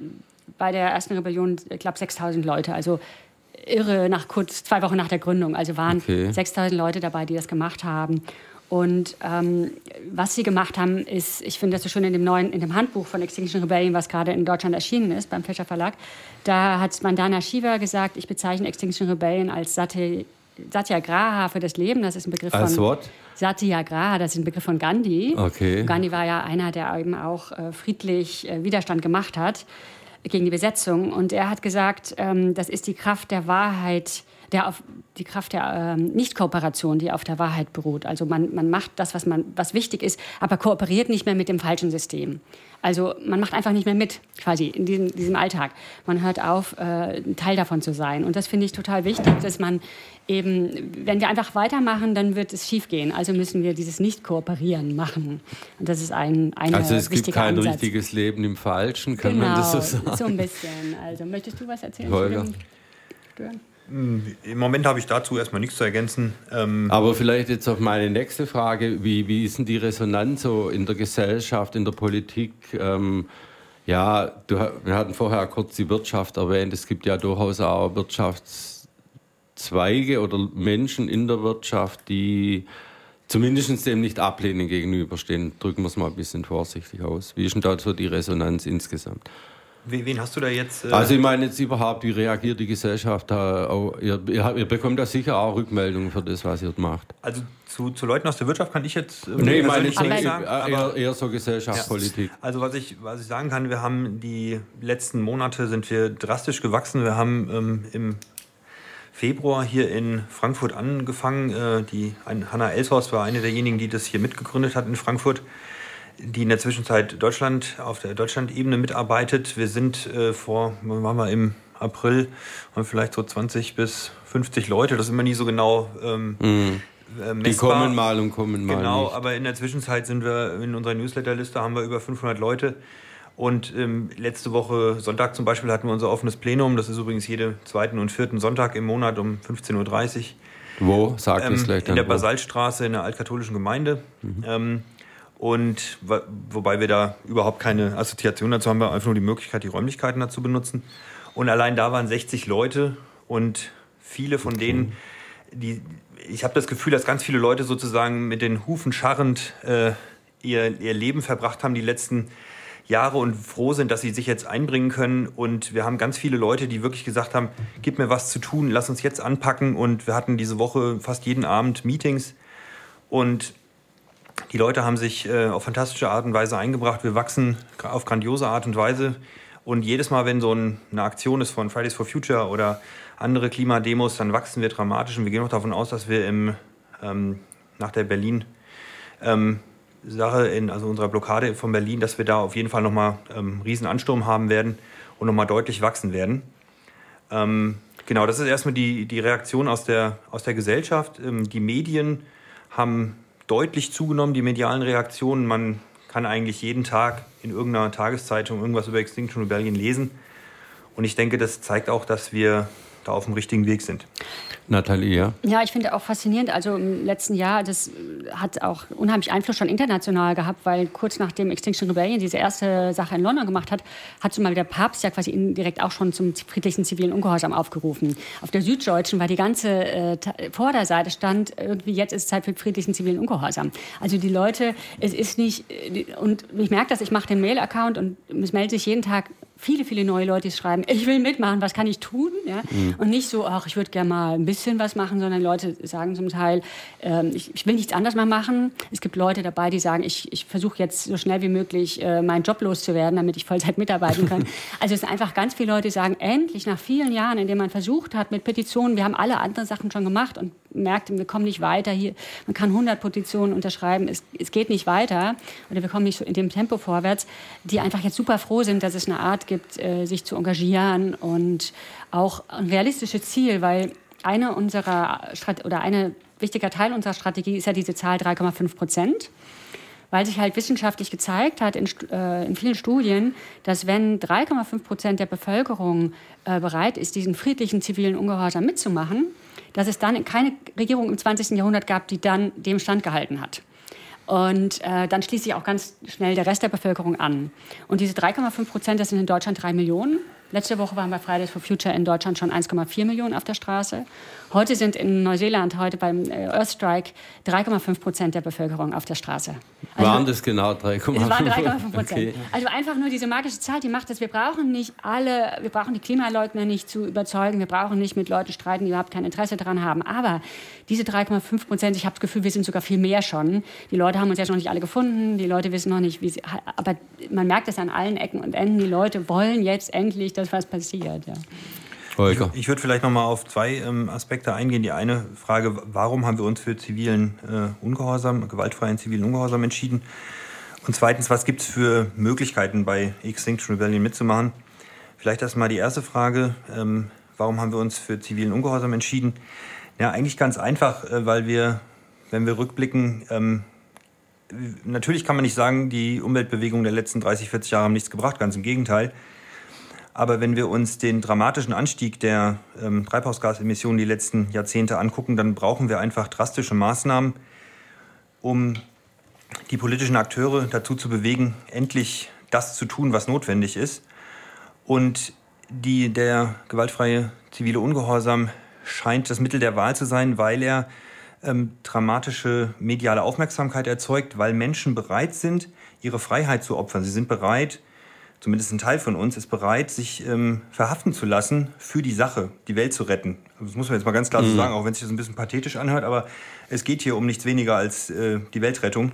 bei der ersten Rebellion, ich glaube, sechstausend Leute. Also irre, nach kurz, zwei Wochen nach der Gründung. Also waren okay. sechstausend Leute dabei, die das gemacht haben. Und ähm, was sie gemacht haben, ist, ich finde das so schön in dem neuen, in dem Handbuch von Extinction Rebellion, was gerade in Deutschland erschienen ist, beim Fischer Verlag, da hat Vandana Shiva gesagt, ich bezeichne Extinction Rebellion als Sati, Satyagraha für das Leben. Das ist ein Begriff
als
von...
What?
Satyagraha, das ist ein Begriff von Gandhi.
Okay.
Gandhi war ja einer, der eben auch äh, friedlich äh, Widerstand gemacht hat gegen die Besetzung. Und er hat gesagt, ähm, das ist die Kraft der Wahrheit, der auf, die Kraft der ähm, Nicht-Kooperation, die auf der Wahrheit beruht. Also man, man macht das, was, man, was wichtig ist, aber kooperiert nicht mehr mit dem falschen System. Also man macht einfach nicht mehr mit, quasi, in diesem, diesem Alltag. Man hört auf, äh, ein Teil davon zu sein. Und das finde ich total wichtig, dass man eben, wenn wir einfach weitermachen, dann wird es schiefgehen. Also müssen wir dieses Nicht-Kooperieren machen. Und das ist ein, ein
Also es gibt kein
Ansatz.
richtiges Leben im Falschen, kann
genau,
man das so sagen?
so ein bisschen. Also möchtest du was erzählen?
Holger.
Stören?
Im Moment habe ich dazu erstmal nichts zu ergänzen. Ähm
Aber vielleicht jetzt auf meine nächste Frage, wie, wie ist denn die Resonanz so in der Gesellschaft, in der Politik? Ähm, ja, du, wir hatten vorher kurz die Wirtschaft erwähnt, es gibt ja durchaus auch Wirtschaftszweige oder Menschen in der Wirtschaft, die zumindest dem nicht ablehnend gegenüberstehen. Drücken wir es mal ein bisschen vorsichtig aus. Wie ist denn da so die Resonanz insgesamt?
Wen hast du da jetzt? Äh
also ich meine jetzt überhaupt, wie reagiert die Gesellschaft da? Auch, ihr, ihr, ihr bekommt da sicher auch Rückmeldungen für das, was ihr macht.
Also zu, zu Leuten aus der Wirtschaft kann ich jetzt äh,
nee, ich meine jetzt
nicht sagen.
Eher, eher so Gesellschaftspolitik.
Ja. Also was ich, was ich sagen kann, wir haben die letzten Monate sind wir drastisch gewachsen. Wir haben ähm, im Februar hier in Frankfurt angefangen. Äh, die ein, Hanna Elshorst war eine derjenigen, die das hier mitgegründet hat in Frankfurt, die in der Zwischenzeit Deutschland auf der Deutschland-Ebene mitarbeitet. Wir sind äh, vor, wann waren wir im April, haben vielleicht so zwanzig bis fünfzig Leute, das ist immer nie so genau ähm,
mm.
äh, messbar.
Die kommen mal und kommen mal
Genau,
nicht.
aber in der Zwischenzeit sind wir, in unserer Newsletterliste haben wir über fünfhundert Leute. Und ähm, letzte Woche Sonntag zum Beispiel hatten wir unser offenes Plenum. Das ist übrigens jeden zweiten und vierten Sonntag im Monat um fünfzehn Uhr dreißig.
Wo? Sagt
ähm,
es gleich dann.
In der
wo?
Basaltstraße in der altkatholischen Gemeinde. Mhm. Ähm, und wobei wir da überhaupt keine Assoziation dazu haben, wir einfach nur die Möglichkeit, die Räumlichkeiten dazu benutzen. Und allein da waren sechzig Leute und viele von okay. denen, die, ich habe das Gefühl, dass ganz viele Leute sozusagen mit den Hufen scharrend äh, ihr, ihr Leben verbracht haben die letzten Jahre und froh sind, dass sie sich jetzt einbringen können. Und wir haben ganz viele Leute, die wirklich gesagt haben, gib mir was zu tun, lass uns jetzt anpacken. Und wir hatten diese Woche fast jeden Abend Meetings. Und die Leute haben sich äh, auf fantastische Art und Weise eingebracht. Wir wachsen auf grandiose Art und Weise. Und jedes Mal, wenn so ein, eine Aktion ist von Fridays for Future oder andere Klimademos, dann wachsen wir dramatisch. Und wir gehen auch davon aus, dass wir im, ähm, nach der Berlin... Ähm, Sache, in, also unserer Blockade von Berlin, dass wir da auf jeden Fall nochmal ähm, einen riesen Ansturm haben werden und nochmal deutlich wachsen werden. Ähm, genau, das ist erstmal die, die Reaktion aus der, aus der Gesellschaft. Ähm, die Medien haben deutlich zugenommen, die medialen Reaktionen. Man kann eigentlich jeden Tag in irgendeiner Tageszeitung irgendwas über Extinction Rebellion lesen. Und ich denke, das zeigt auch, dass wir da auf dem richtigen Weg sind.
Nathalie, ja?
Ja, ich finde auch faszinierend, also im letzten Jahr, das hat auch unheimlich Einfluss schon international gehabt, weil kurz nachdem Extinction Rebellion diese erste Sache in London gemacht hat, hat so mal der Papst ja quasi indirekt auch schon zum friedlichen zivilen Ungehorsam aufgerufen. Auf der Süddeutschen war die ganze äh, Vorderseite stand irgendwie, jetzt ist Zeit für friedlichen zivilen Ungehorsam. Also die Leute, es ist nicht, und ich merke das, ich mache den Mail-Account und es meldet sich jeden Tag viele, viele neue Leute, die schreiben, ich will mitmachen, was kann ich tun? Ja? Mhm. Und nicht so, ach, ich würde gerne mal ein bisschen was machen, sondern Leute sagen zum Teil, ähm, ich, ich will nichts anderes mehr machen. Es gibt Leute dabei, die sagen, ich, ich versuche jetzt so schnell wie möglich äh, meinen Job loszuwerden, damit ich Vollzeit mitarbeiten kann. Also es sind einfach ganz viele Leute, die sagen, endlich nach vielen Jahren, in denen man versucht hat mit Petitionen, wir haben alle andere Sachen schon gemacht und merkt, wir kommen nicht weiter. Hier, man kann hundert Petitionen unterschreiben, es, es geht nicht weiter oder wir kommen nicht so in dem Tempo vorwärts, die einfach jetzt super froh sind, dass es eine Art gibt, äh, sich zu engagieren und auch ein realistisches Ziel, weil eine unserer Strat- oder eine wichtiger Teil unserer Strategie ist ja diese Zahl drei Komma fünf Prozent, weil sich halt wissenschaftlich gezeigt hat in, äh, in vielen Studien, dass wenn drei Komma fünf Prozent der Bevölkerung äh, bereit ist, diesen friedlichen zivilen Ungehorsam mitzumachen, dass es dann keine Regierung im zwanzigsten Jahrhundert gab, die dann dem standgehalten hat. Und äh, dann schließt sich auch ganz schnell der Rest der Bevölkerung an. Und diese drei Komma fünf Prozent, das sind in Deutschland drei Millionen. Letzte Woche waren bei Fridays for Future in Deutschland schon eins Komma vier Millionen auf der Straße. Heute sind in Neuseeland, heute beim Earthstrike, drei Komma fünf Prozent der Bevölkerung auf der Straße. Also,
waren das genau drei Komma fünf?
Es waren drei Komma fünf Prozent.
Okay.
Also einfach nur diese magische Zahl, die macht es. Wir brauchen nicht alle, wir brauchen die Klimaleugner nicht zu überzeugen. Wir brauchen nicht mit Leuten streiten, die überhaupt kein Interesse daran haben. Aber diese drei Komma fünf Prozent, ich habe das Gefühl, wir sind sogar viel mehr schon. Die Leute haben uns ja noch nicht alle gefunden. Die Leute wissen noch nicht, wie sie, aber man merkt es an allen Ecken und Enden. Die Leute wollen jetzt endlich, dass was passiert. Ja.
Holger. Ich, ich würde vielleicht noch mal auf zwei ähm, Aspekte eingehen. Die eine Frage, warum haben wir uns für zivilen äh, Ungehorsam, gewaltfreien zivilen Ungehorsam entschieden? Und zweitens, was gibt es für Möglichkeiten bei Extinction Rebellion mitzumachen? Vielleicht erstmal die erste Frage, ähm, warum haben wir uns für zivilen Ungehorsam entschieden? Ja, eigentlich ganz einfach, äh, weil wir, wenn wir rückblicken, ähm, natürlich kann man nicht sagen, die Umweltbewegungen der letzten dreißig, vierzig Jahre haben nichts gebracht, ganz im Gegenteil. Aber wenn wir uns den dramatischen Anstieg der ähm, Treibhausgasemissionen die letzten Jahrzehnte angucken, dann brauchen wir einfach drastische Maßnahmen, um die politischen Akteure dazu zu bewegen, endlich das zu tun, was notwendig ist. Und die, der gewaltfreie zivile Ungehorsam scheint das Mittel der Wahl zu sein, weil er ähm, dramatische mediale Aufmerksamkeit erzeugt, weil Menschen bereit sind, ihre Freiheit zu opfern. Sie sind bereit, zumindest ein Teil von uns ist bereit, sich ähm, verhaften zu lassen für die Sache, die Welt zu retten. Das muss man jetzt mal ganz klar so sagen, auch wenn sich das ein bisschen pathetisch anhört, aber es geht hier um nichts weniger als äh, die Weltrettung.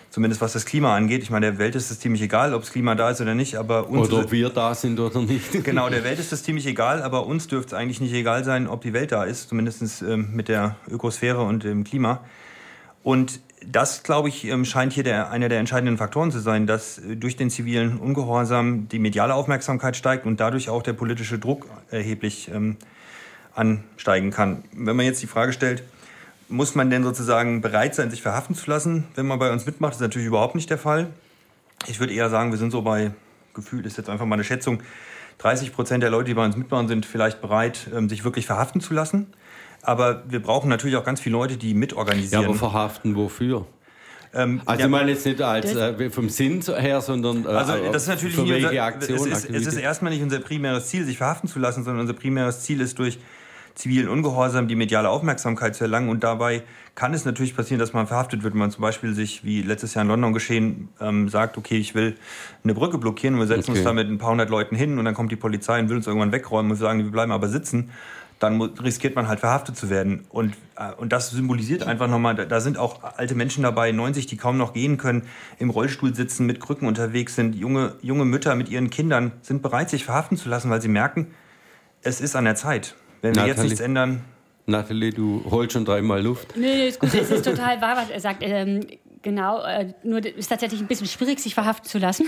Zumindest was das Klima angeht. Ich meine, der Welt ist es ziemlich egal, ob das Klima da ist oder nicht. Aber uns
oder ob wir da sind oder nicht.
Genau, der Welt ist es ziemlich egal, aber uns dürfte es eigentlich nicht egal sein, ob die Welt da ist. Zumindest ähm, mit der Ökosphäre und dem Klima. Und das, glaube ich, ähm, scheint hier der, einer der entscheidenden Faktoren zu sein, dass äh, durch den zivilen Ungehorsam die mediale Aufmerksamkeit steigt und dadurch auch der politische Druck erheblich ähm, ansteigen kann. Wenn man jetzt die Frage stellt, muss man denn sozusagen bereit sein, sich verhaften zu lassen, wenn man bei uns mitmacht? Das ist natürlich überhaupt nicht der Fall. Ich würde eher sagen, wir sind so bei, gefühlt ist jetzt einfach mal eine Schätzung, dreißig Prozent der Leute, die bei uns mitmachen, sind vielleicht bereit, sich wirklich verhaften zu lassen. Aber wir brauchen natürlich auch ganz viele Leute, die mitorganisieren.
Ja, aber verhaften wofür? Ähm, also ja, ich meine jetzt nicht als, äh, vom Sinn her, sondern äh,
also das ist natürlich
für
nicht
welche
unser,
Aktion,
es, ist, es ist erstmal nicht unser primäres Ziel, sich verhaften zu lassen, sondern unser primäres Ziel ist, durch zivilen Ungehorsam die mediale Aufmerksamkeit zu erlangen. Und dabei kann es natürlich passieren, dass man verhaftet wird, wenn man zum Beispiel sich, wie letztes Jahr in London geschehen, ähm, sagt, okay, ich will eine Brücke blockieren und wir setzen okay. uns da mit ein paar hundert Leuten hin und dann kommt die Polizei und will uns irgendwann wegräumen und sagen, wir bleiben aber sitzen. Dann riskiert man halt verhaftet zu werden. Und, äh, und das symbolisiert einfach nochmal, da, da sind auch alte Menschen dabei, neunzig, die kaum noch gehen können, im Rollstuhl sitzen, mit Krücken unterwegs sind. Junge, junge Mütter mit ihren Kindern sind bereit, sich verhaften zu lassen, weil sie merken, es ist an der Zeit. Wenn wir Nathalie, jetzt nichts ändern...
Nathalie, du holst schon dreimal Luft.
Nee, ist gut, es ist total wahr, was er sagt. Ähm, genau, äh, nur es ist tatsächlich ein bisschen schwierig, sich verhaften zu lassen,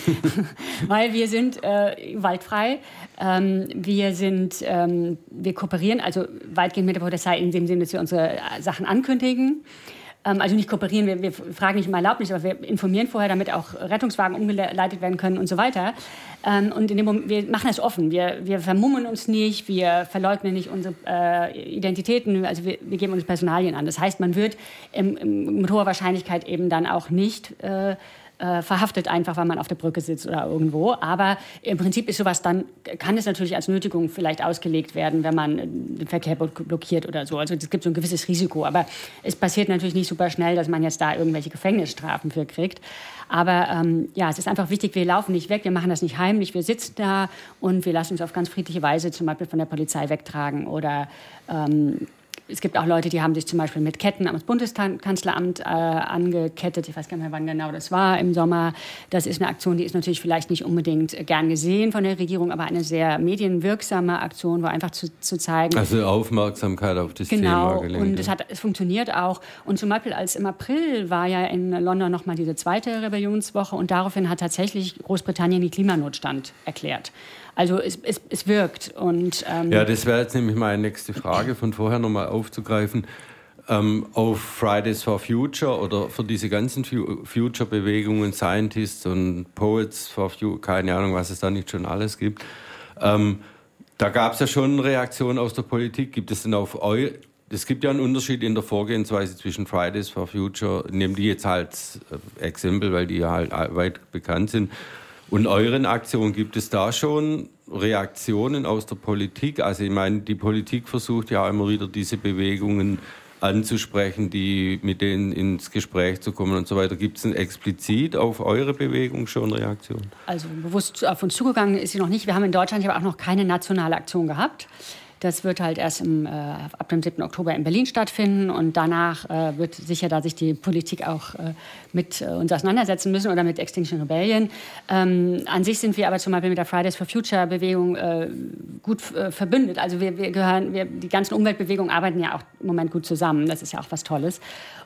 weil wir sind äh, waldfrei, ähm, wir sind, ähm, wir kooperieren, also weitgehend mit der Polizei in dem Sinne, dass wir unsere Sachen ankündigen. Also nicht kooperieren, wir, wir fragen nicht um Erlaubnis, aber wir informieren vorher, damit auch Rettungswagen umgeleitet werden können und so weiter. Und in dem Moment, wir machen das offen. Wir, wir vermummen uns nicht, wir verleugnen nicht unsere äh, Identitäten, also wir, wir geben uns Personalien an. Das heißt, man wird im, im, mit hoher Wahrscheinlichkeit eben dann auch nicht äh, äh, verhaftet, einfach weil man auf der Brücke sitzt oder irgendwo. Aber im Prinzip ist sowas dann, kann es natürlich als Nötigung vielleicht ausgelegt werden, wenn man den Verkehr blockiert oder so. Also es gibt so ein gewisses Risiko. Aber es passiert natürlich nicht super schnell, dass man jetzt da irgendwelche Gefängnisstrafen für kriegt. Aber ähm, ja, es ist einfach wichtig, wir laufen nicht weg, wir machen das nicht heimlich, wir sitzen da und wir lassen uns auf ganz friedliche Weise zum Beispiel von der Polizei wegtragen oder ähm, es gibt auch Leute, die haben sich zum Beispiel mit Ketten am Bundeskanzleramt äh, angekettet. Ich weiß gar nicht mehr, wann genau das war, im Sommer. Das ist eine Aktion, die ist natürlich vielleicht nicht unbedingt gern gesehen von der Regierung, aber eine sehr medienwirksame Aktion, wo einfach zu, zu zeigen...
Also Aufmerksamkeit auf das
genau,
Thema gelenkt.
Genau, und es, hat, es funktioniert auch. Und zum Beispiel als im April war ja in London nochmal diese zweite Rebellionswoche und daraufhin hat tatsächlich Großbritannien den Klimanotstand erklärt. Also es, es, es wirkt. Und, ähm
ja, das wäre jetzt nämlich meine nächste Frage, von vorher nochmal aufzugreifen. Ähm, auf Fridays for Future oder für diese ganzen Future-Bewegungen, Scientists und Poets for Future, keine Ahnung, was es da nicht schon alles gibt, ähm, da gab es ja schon Reaktionen aus der Politik. Gibt es denn auf eu Es gibt ja einen Unterschied in der Vorgehensweise zwischen Fridays for Future, nehmen die jetzt halt als Exempel, weil die ja halt weit bekannt sind, und euren Aktionen, gibt es da schon Reaktionen aus der Politik? Also ich meine, die Politik versucht ja immer wieder diese Bewegungen anzusprechen, die mit denen ins Gespräch zu kommen und so weiter. Gibt es denn explizit auf eure Bewegung schon Reaktionen?
Also bewusst auf uns zugegangen ist sie noch nicht. Wir haben in Deutschland aber auch noch keine nationale Aktion gehabt. Das wird halt erst im, äh, ab dem siebten Oktober in Berlin stattfinden und danach äh, wird sicher, da sich die Politik auch äh, mit äh, uns auseinandersetzen müssen oder mit Extinction Rebellion. Ähm, an sich sind wir aber zum Beispiel mit der Fridays for Future Bewegung äh, gut äh, verbündet. Also wir, wir gehören, wir, die ganzen Umweltbewegungen arbeiten ja auch im Moment gut zusammen. Das ist ja auch was Tolles.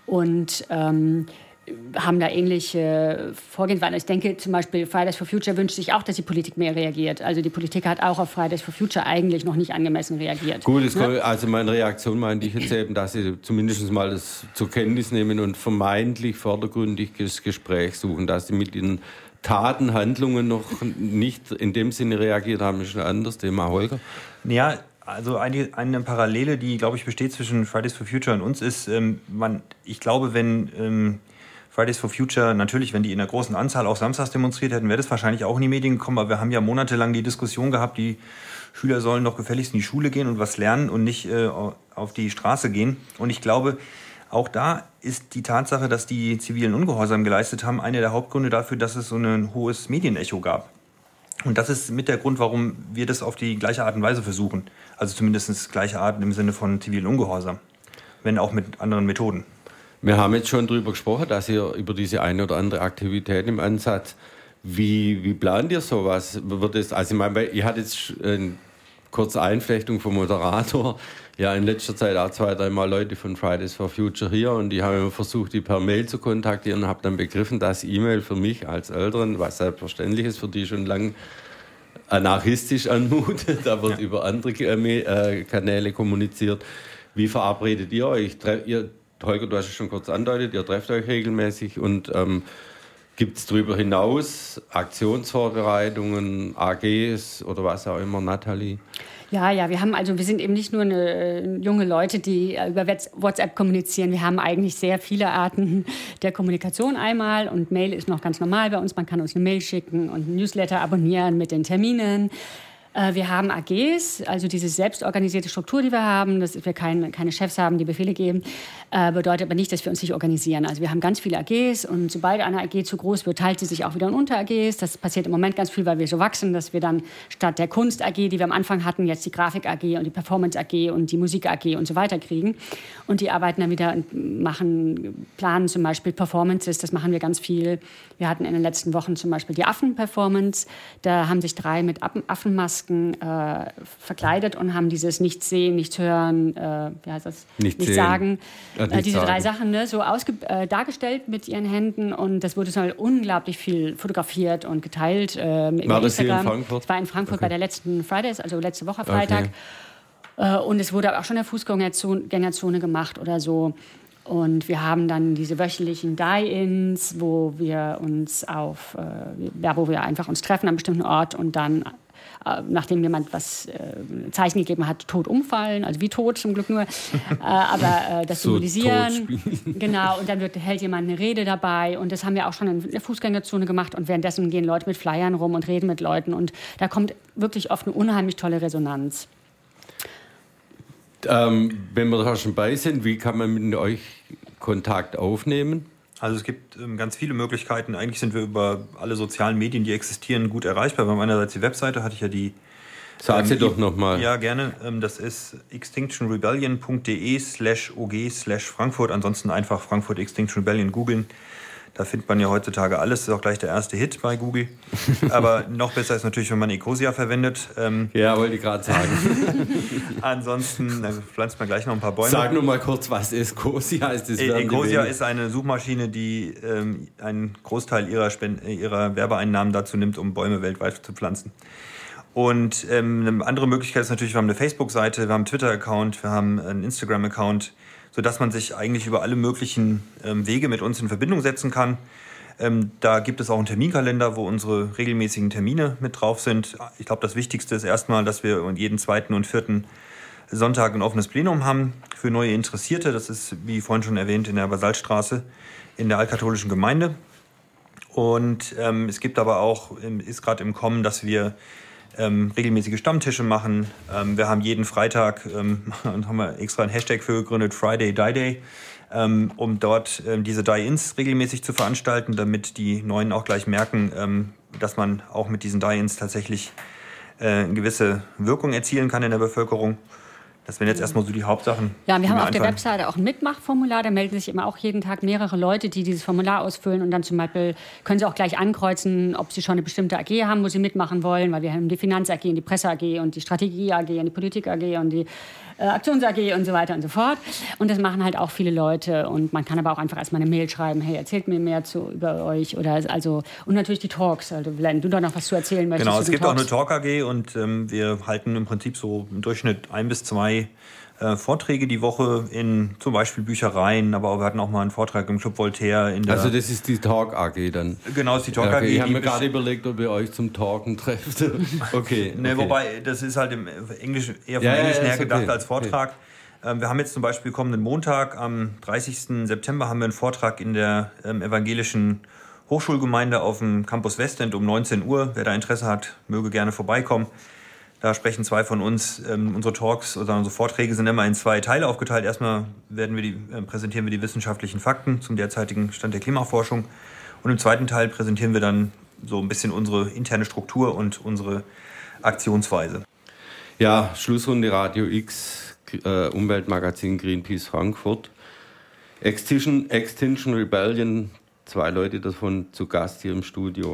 Und ähm, haben da ähnliche Vorgehensweisen. Ich denke zum Beispiel, Fridays for Future wünscht sich auch, dass die Politik mehr reagiert. Also die Politik hat auch auf Fridays for Future eigentlich noch nicht angemessen reagiert.
Gut, es ja? Also meine Reaktion meinte ich jetzt eben, dass sie zumindest mal das zur Kenntnis nehmen und vermeintlich vordergründig das Gespräch suchen, dass sie mit ihren Taten, Handlungen noch nicht in dem Sinne reagiert haben, ist ein anderes Thema. Holger?
Ja, also eine, eine Parallele, die, glaube ich, besteht zwischen Fridays for Future und uns, ist, ähm, man, ich glaube, wenn ähm, Fridays for Future, natürlich, wenn die in einer großen Anzahl auch samstags demonstriert hätten, wäre das wahrscheinlich auch in die Medien gekommen. Aber wir haben ja monatelang die Diskussion gehabt, die Schüler sollen doch gefälligst in die Schule gehen und was lernen und nicht äh, auf die Straße gehen. Und ich glaube, auch da ist die Tatsache, dass die zivilen Ungehorsam geleistet haben, einer der Hauptgründe dafür, dass es so ein hohes Medienecho gab. Und das ist mit der Grund, warum wir das auf die gleiche Art und Weise versuchen. Also zumindest gleiche Art im Sinne von zivilen Ungehorsam, wenn auch mit anderen Methoden.
Wir haben jetzt schon darüber gesprochen, dass ihr über diese eine oder andere Aktivität im Ansatz, wie, wie plant ihr sowas? Wird es, also ich meine, ihr hattet jetzt eine kurze Einflechtung vom Moderator, ja in letzter Zeit auch zwei, dreimal Leute von Fridays for Future hier und die haben immer versucht, die per Mail zu kontaktieren und habe dann begriffen, dass E-Mail für mich als Älteren, was selbstverständlich ist, für die schon lange anarchistisch anmutet, da wird ja. über andere äh, Kanäle kommuniziert. Wie verabredet ihr euch? Ihr, Holger, du hast es schon kurz andeutet, ihr trefft euch regelmäßig und ähm, gibt es darüber hinaus Aktionsvorbereitungen, A Gs oder was auch immer, Nathalie?
Ja, ja, wir haben also, wir sind eben nicht nur eine, junge Leute, die über WhatsApp kommunizieren. Wir haben eigentlich sehr viele Arten der Kommunikation einmal und Mail ist noch ganz normal bei uns. Man kann uns eine Mail schicken und ein Newsletter abonnieren mit den Terminen. Wir haben A Gs, also diese selbstorganisierte Struktur, die wir haben, dass wir keine, keine Chefs haben, die Befehle geben, äh, bedeutet aber nicht, dass wir uns nicht organisieren. Also wir haben ganz viele A Gs und sobald eine A G zu groß wird, teilt sie sich auch wieder in Unter-A Gs. Das passiert im Moment ganz viel, weil wir so wachsen, dass wir dann statt der Kunst-A G, die wir am Anfang hatten, jetzt die Grafik-A G und die Performance-A G und die Musik-A G und so weiter kriegen. Und die arbeiten dann wieder und machen, planen zum Beispiel Performances, das machen wir ganz viel. Wir hatten in den letzten Wochen zum Beispiel die Affen-Performance. Da haben sich drei mit Affenmasken Äh, verkleidet und haben dieses Nichts sehen, nichts hören, äh, wie heißt das?
Nicht,
nichts sagen.
Ja,
äh, diese sagen. drei Sachen ne, so ausge- äh, dargestellt mit ihren Händen und das wurde so unglaublich viel fotografiert und geteilt. Äh,
war das Instagram. Hier in Frankfurt?
Das war in Frankfurt okay. bei der letzten Fridays, also letzte Woche Freitag.
Okay.
Äh, und es wurde auch schon in der Fußgängerzone gemacht oder so. Und wir haben dann diese wöchentlichen Die-Ins, wo wir uns auf, äh, ja, wo wir einfach uns treffen an einem bestimmten Ort und dann nachdem jemand was äh, Zeichen gegeben hat, tot umfallen, also wie tot zum Glück nur, äh, aber äh, das
so
symbolisieren. Genau, und dann wird, hält jemand eine Rede dabei und das haben wir auch schon in der Fußgängerzone gemacht und währenddessen gehen Leute mit Flyern rum und reden mit Leuten und da kommt wirklich oft eine unheimlich tolle Resonanz.
Ähm, wenn wir da schon bei sind, wie kann man mit euch Kontakt aufnehmen?
Also es gibt ähm, ganz viele Möglichkeiten. Eigentlich sind wir über alle sozialen Medien, die existieren, gut erreichbar. Wir haben einerseits die Webseite, hatte ich ja die...
Sag sie
ähm,
doch nochmal.
Ja, gerne. Ähm, das ist extinctionrebellion.de slash og slash Frankfurt. Ansonsten einfach Frankfurt Extinction Rebellion googeln. Da findet man ja heutzutage alles. Das ist auch gleich der erste Hit bei Google. Aber noch besser ist natürlich, wenn man Ecosia verwendet. Ähm,
ja, wollte ich gerade sagen.
Ansonsten also pflanzt man gleich noch ein paar Bäume.
Sag nur mal kurz, was Ecosia ist. Das
e- Ecosia ist eine Suchmaschine, die ähm, einen Großteil ihrer, Spend- ihrer Werbeeinnahmen dazu nimmt, um Bäume weltweit zu pflanzen. Und ähm, eine andere Möglichkeit ist natürlich, wir haben eine Facebook-Seite, wir haben einen Twitter-Account, wir haben einen Instagram-Account, sodass man sich eigentlich über alle möglichen ähm, Wege mit uns in Verbindung setzen kann. Ähm, da gibt es auch einen Terminkalender, wo unsere regelmäßigen Termine mit drauf sind. Ich glaube, das Wichtigste ist erstmal, dass wir jeden zweiten und vierten Sonntag ein offenes Plenum haben für neue Interessierte. Das ist, wie vorhin schon erwähnt, in der Basaltstraße in der altkatholischen Gemeinde. Und ähm, es gibt aber auch, ist gerade im Kommen, dass wir Ähm, regelmäßige Stammtische machen. Ähm, wir haben jeden Freitag, ähm, und haben wir extra einen Hashtag für gegründet, Friday Die Day, ähm, um dort ähm, diese Die-Ins regelmäßig zu veranstalten, damit die Neuen auch gleich merken, ähm, dass man auch mit diesen Die-Ins tatsächlich äh, eine gewisse Wirkung erzielen kann in der Bevölkerung. Das wären jetzt erstmal so die Hauptsachen.
Ja, wir haben auf
einfallen.
der Webseite auch ein Mitmachformular. Da melden sich immer auch jeden Tag mehrere Leute, die dieses Formular ausfüllen. Und dann zum Beispiel können sie auch gleich ankreuzen, ob sie schon eine bestimmte A G haben, wo sie mitmachen wollen. Weil wir haben die Finanz-A G und die Presse-A G und die Strategie-A G und die Politik-A G und die äh, Aktions-A G und so weiter und so fort. Und das machen halt auch viele Leute. Und man kann aber auch einfach erstmal eine Mail schreiben, hey, erzählt mir mehr zu, über euch. Oder also, und natürlich die Talks. Also, wenn du da noch was zu erzählen möchtest.
Genau, es gibt
Talks.
auch eine Talk-A G und ähm, wir halten im Prinzip so im Durchschnitt ein bis zwei Äh, Vorträge die Woche in zum Beispiel Büchereien, aber wir hatten auch mal einen Vortrag im Club Voltaire. In der
also das ist die Talk-A G dann?
Genau, das ist die Talk-A G.
Okay, ich habe mir gerade überlegt, ob ihr euch zum Talken trefft. Okay,
ne,
okay.
Wobei, das ist halt im Englisch, eher vom
ja,
Englischen
ja,
her gedacht
okay.
als Vortrag. Okay. Ähm, wir haben jetzt zum Beispiel kommenden Montag, am dreißigsten September, haben wir einen Vortrag in der ähm, evangelischen Hochschulgemeinde auf dem Campus Westend um neunzehn Uhr. Wer da Interesse hat, möge gerne vorbeikommen. Da sprechen zwei von uns. Ähm, unsere Talks oder unsere Vorträge sind immer in zwei Teile aufgeteilt. Erstmal werden wir die, äh, präsentieren wir die wissenschaftlichen Fakten zum derzeitigen Stand der Klimaforschung. Und im zweiten Teil präsentieren wir dann so ein bisschen unsere interne Struktur und unsere Aktionsweise.
Ja, Schlussrunde Radio X, äh, Umweltmagazin Greenpeace Frankfurt. Extinction, Extinction Rebellion, zwei Leute davon zu Gast hier im Studio.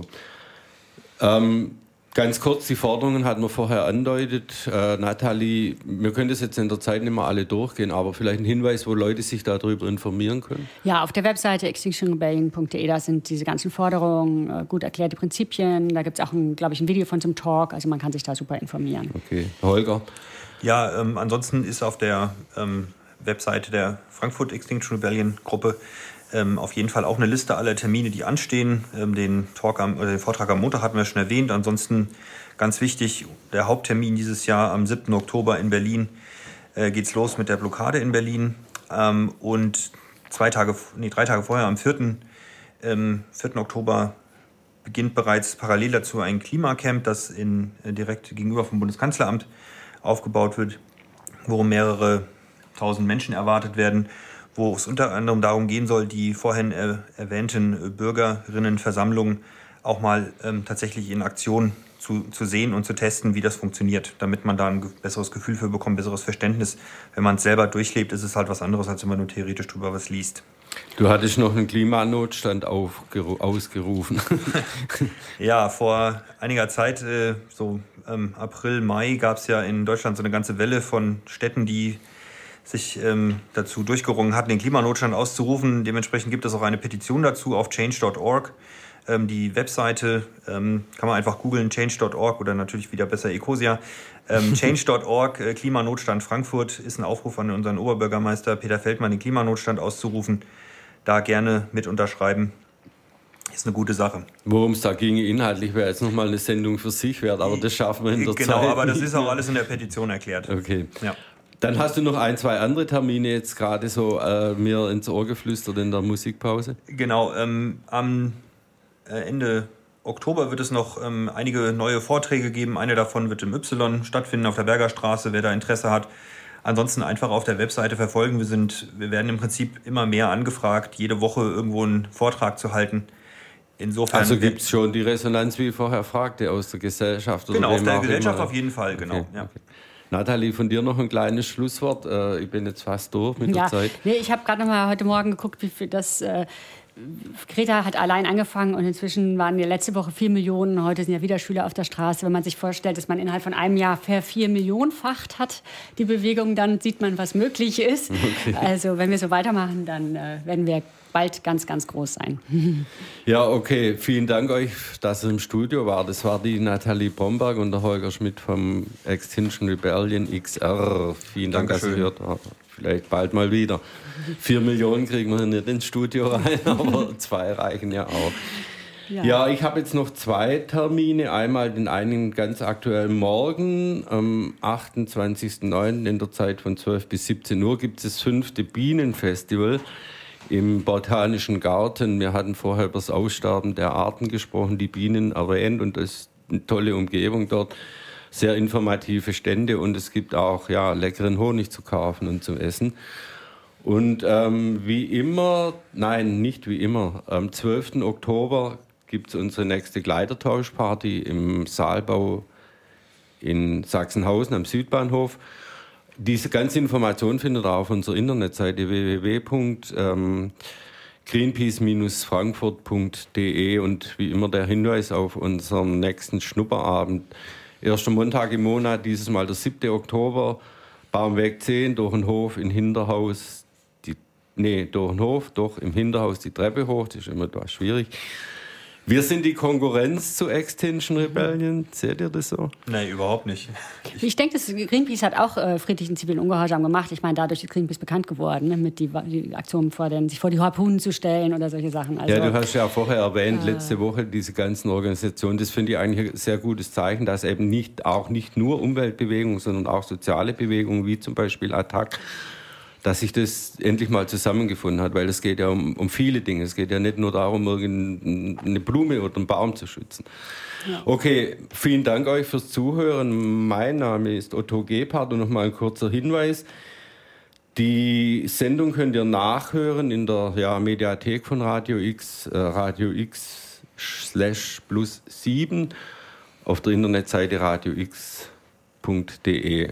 Ähm, ganz kurz, die Forderungen hatten wir vorher andeutet. Äh, Nathalie, wir können das jetzt in der Zeit nicht mehr alle durchgehen, aber vielleicht ein Hinweis, wo Leute sich darüber informieren können.
Ja, auf der Webseite extinction rebellion punkt de, da sind diese ganzen Forderungen, äh, gut erklärte Prinzipien. Da gibt es auch, glaube ich, ein Video von zum Talk, also man kann sich da super informieren.
Okay, Holger?
Ja, ähm, ansonsten ist auf der ähm, Webseite der Frankfurt Extinction Rebellion Gruppe ähm, auf jeden Fall auch eine Liste aller Termine, die anstehen. Ähm, den, Talk am, oder den Vortrag am Montag hatten wir schon erwähnt. Ansonsten ganz wichtig, der Haupttermin dieses Jahr am siebten Oktober in Berlin äh, geht's los mit der Blockade in Berlin. Ähm, und zwei Tage, nee, drei Tage vorher, am vierten Ähm, vierten Oktober beginnt bereits parallel dazu ein Klimacamp, das in, äh, direkt gegenüber vom Bundeskanzleramt aufgebaut wird, wo mehrere tausend Menschen erwartet werden, wo es unter anderem darum gehen soll, die vorhin äh, erwähnten Bürgerinnenversammlungen auch mal ähm, tatsächlich in Aktion zu, zu sehen und zu testen, wie das funktioniert, damit man da ein besseres Gefühl für bekommt, besseres Verständnis. Wenn man es selber durchlebt, ist es halt was anderes, als wenn man nur theoretisch drüber was liest.
Du hattest noch einen Klimanotstand aufgeru- ausgerufen.
Ja, vor einiger Zeit, äh, so ähm, April, Mai, gab es ja in Deutschland so eine ganze Welle von Städten, die sich ähm, dazu durchgerungen hatten, den Klimanotstand auszurufen. Dementsprechend gibt es auch eine Petition dazu auf change punkt org. Ähm, die Webseite ähm, kann man einfach googeln, change punkt org oder natürlich wieder besser Ecosia. Ähm, change punkt org, äh, Klimanotstand Frankfurt, ist ein Aufruf an unseren Oberbürgermeister Peter Feldmann, den Klimanotstand auszurufen. Da gerne mit unterschreiben. Ist eine gute Sache.
Worum es da ginge inhaltlich, wäre jetzt nochmal eine Sendung für sich wert, aber das schaffen wir in der
genau,
Zeit.
Genau, aber das
nicht.
ist auch alles in der Petition erklärt.
Okay.
Ja.
Dann hast du noch ein, zwei andere Termine jetzt gerade so äh, mir ins Ohr geflüstert in der Musikpause.
Genau, ähm, am Ende Oktober wird es noch ähm, einige neue Vorträge geben. Eine davon wird im Y stattfinden auf der Bergerstraße, wer da Interesse hat. Ansonsten einfach auf der Webseite verfolgen. Wir sind, wir werden im Prinzip immer mehr angefragt, jede Woche irgendwo einen Vortrag zu halten. Insofern
also gibt es schon die Resonanz, wie ich vorher fragte, aus der Gesellschaft? Oder
genau, auf der Gesellschaft
immer.
Auf jeden Fall, genau.
Okay,
ja.
okay. Nathalie, von dir noch ein kleines Schlusswort. Äh, ich bin jetzt fast durch mit
ja,
der Zeit.
Nee, ich habe gerade noch mal heute Morgen geguckt, wie viel das... Äh, Greta hat allein angefangen und inzwischen waren ja letzte Woche vier Millionen, heute sind ja wieder Schüler auf der Straße. Wenn man sich vorstellt, dass man innerhalb von einem Jahr ver vier Millionenfacht hat, die Bewegung, dann sieht man, was möglich ist. Okay. Also wenn wir so weitermachen, dann äh, werden wir bald ganz, ganz groß sein.
Ja, okay. Vielen Dank euch, dass ihr im Studio war. Das war die Nathalie Bromberg und der Holger Schmidt vom Extinction Rebellion X R. Vielen Dank, Dankeschön. Dass ihr hört. Vielleicht bald mal wieder. Vier Millionen kriegen wir nicht ins Studio rein, aber zwei reichen ja auch. Ja, ja ich habe jetzt noch zwei Termine. Einmal den einen ganz aktuell morgen, am achtundzwanzigsten neunten in der Zeit von zwölf bis siebzehn Uhr gibt es das fünfte Bienenfestival im Botanischen Garten. Wir hatten vorher über das Aussterben der Arten gesprochen, die Bienen erwähnt und das ist eine tolle Umgebung dort. Sehr informative Stände und es gibt auch ja, leckeren Honig zu kaufen und zum Essen. Und ähm, wie immer, nein, nicht wie immer, am zwölften Oktober gibt es unsere nächste Kleidertauschparty im Saalbau in Sachsenhausen am Südbahnhof. Diese ganze Information findet ihr auf unserer Internetseite w w w punkt greenpeace Bindestrich frankfurt punkt de und wie immer der Hinweis auf unseren nächsten Schnupperabend. Erster Montag im Monat, dieses Mal der siebte Oktober, Baumweg zehn, durch den Hof in Hinterhaus, die, nee, durch den Hof, doch im Hinterhaus die Treppe hoch, das ist immer etwas schwierig. Wir sind die Konkurrenz zu Extinction Rebellion. Seht ihr das so?
Nein, überhaupt nicht.
Ich, ich denke, Greenpeace hat auch äh, friedlichen zivilen Ungehorsam gemacht. Ich meine, dadurch ist Greenpeace bekannt geworden, ne, mit die, die Aktion, vor den, sich vor die Harpunen zu stellen oder solche Sachen. Also,
ja, du hast ja vorher erwähnt, äh, letzte Woche diese ganzen Organisationen. Das finde ich eigentlich ein sehr gutes Zeichen, dass eben nicht, auch nicht nur Umweltbewegungen, sondern auch soziale Bewegungen, wie zum Beispiel Attac, dass sich das endlich mal zusammengefunden hat, weil es geht ja um, um viele Dinge. Es geht ja nicht nur darum, irgendeine Blume oder einen Baum zu schützen. Ja. Okay, vielen Dank euch fürs Zuhören. Mein Name ist Otto Gebhardt und nochmal ein kurzer Hinweis. Die Sendung könnt ihr nachhören in der ja, Mediathek von Radio X, äh, Radio X slash plus sieben auf der Internetseite radio x punkt de.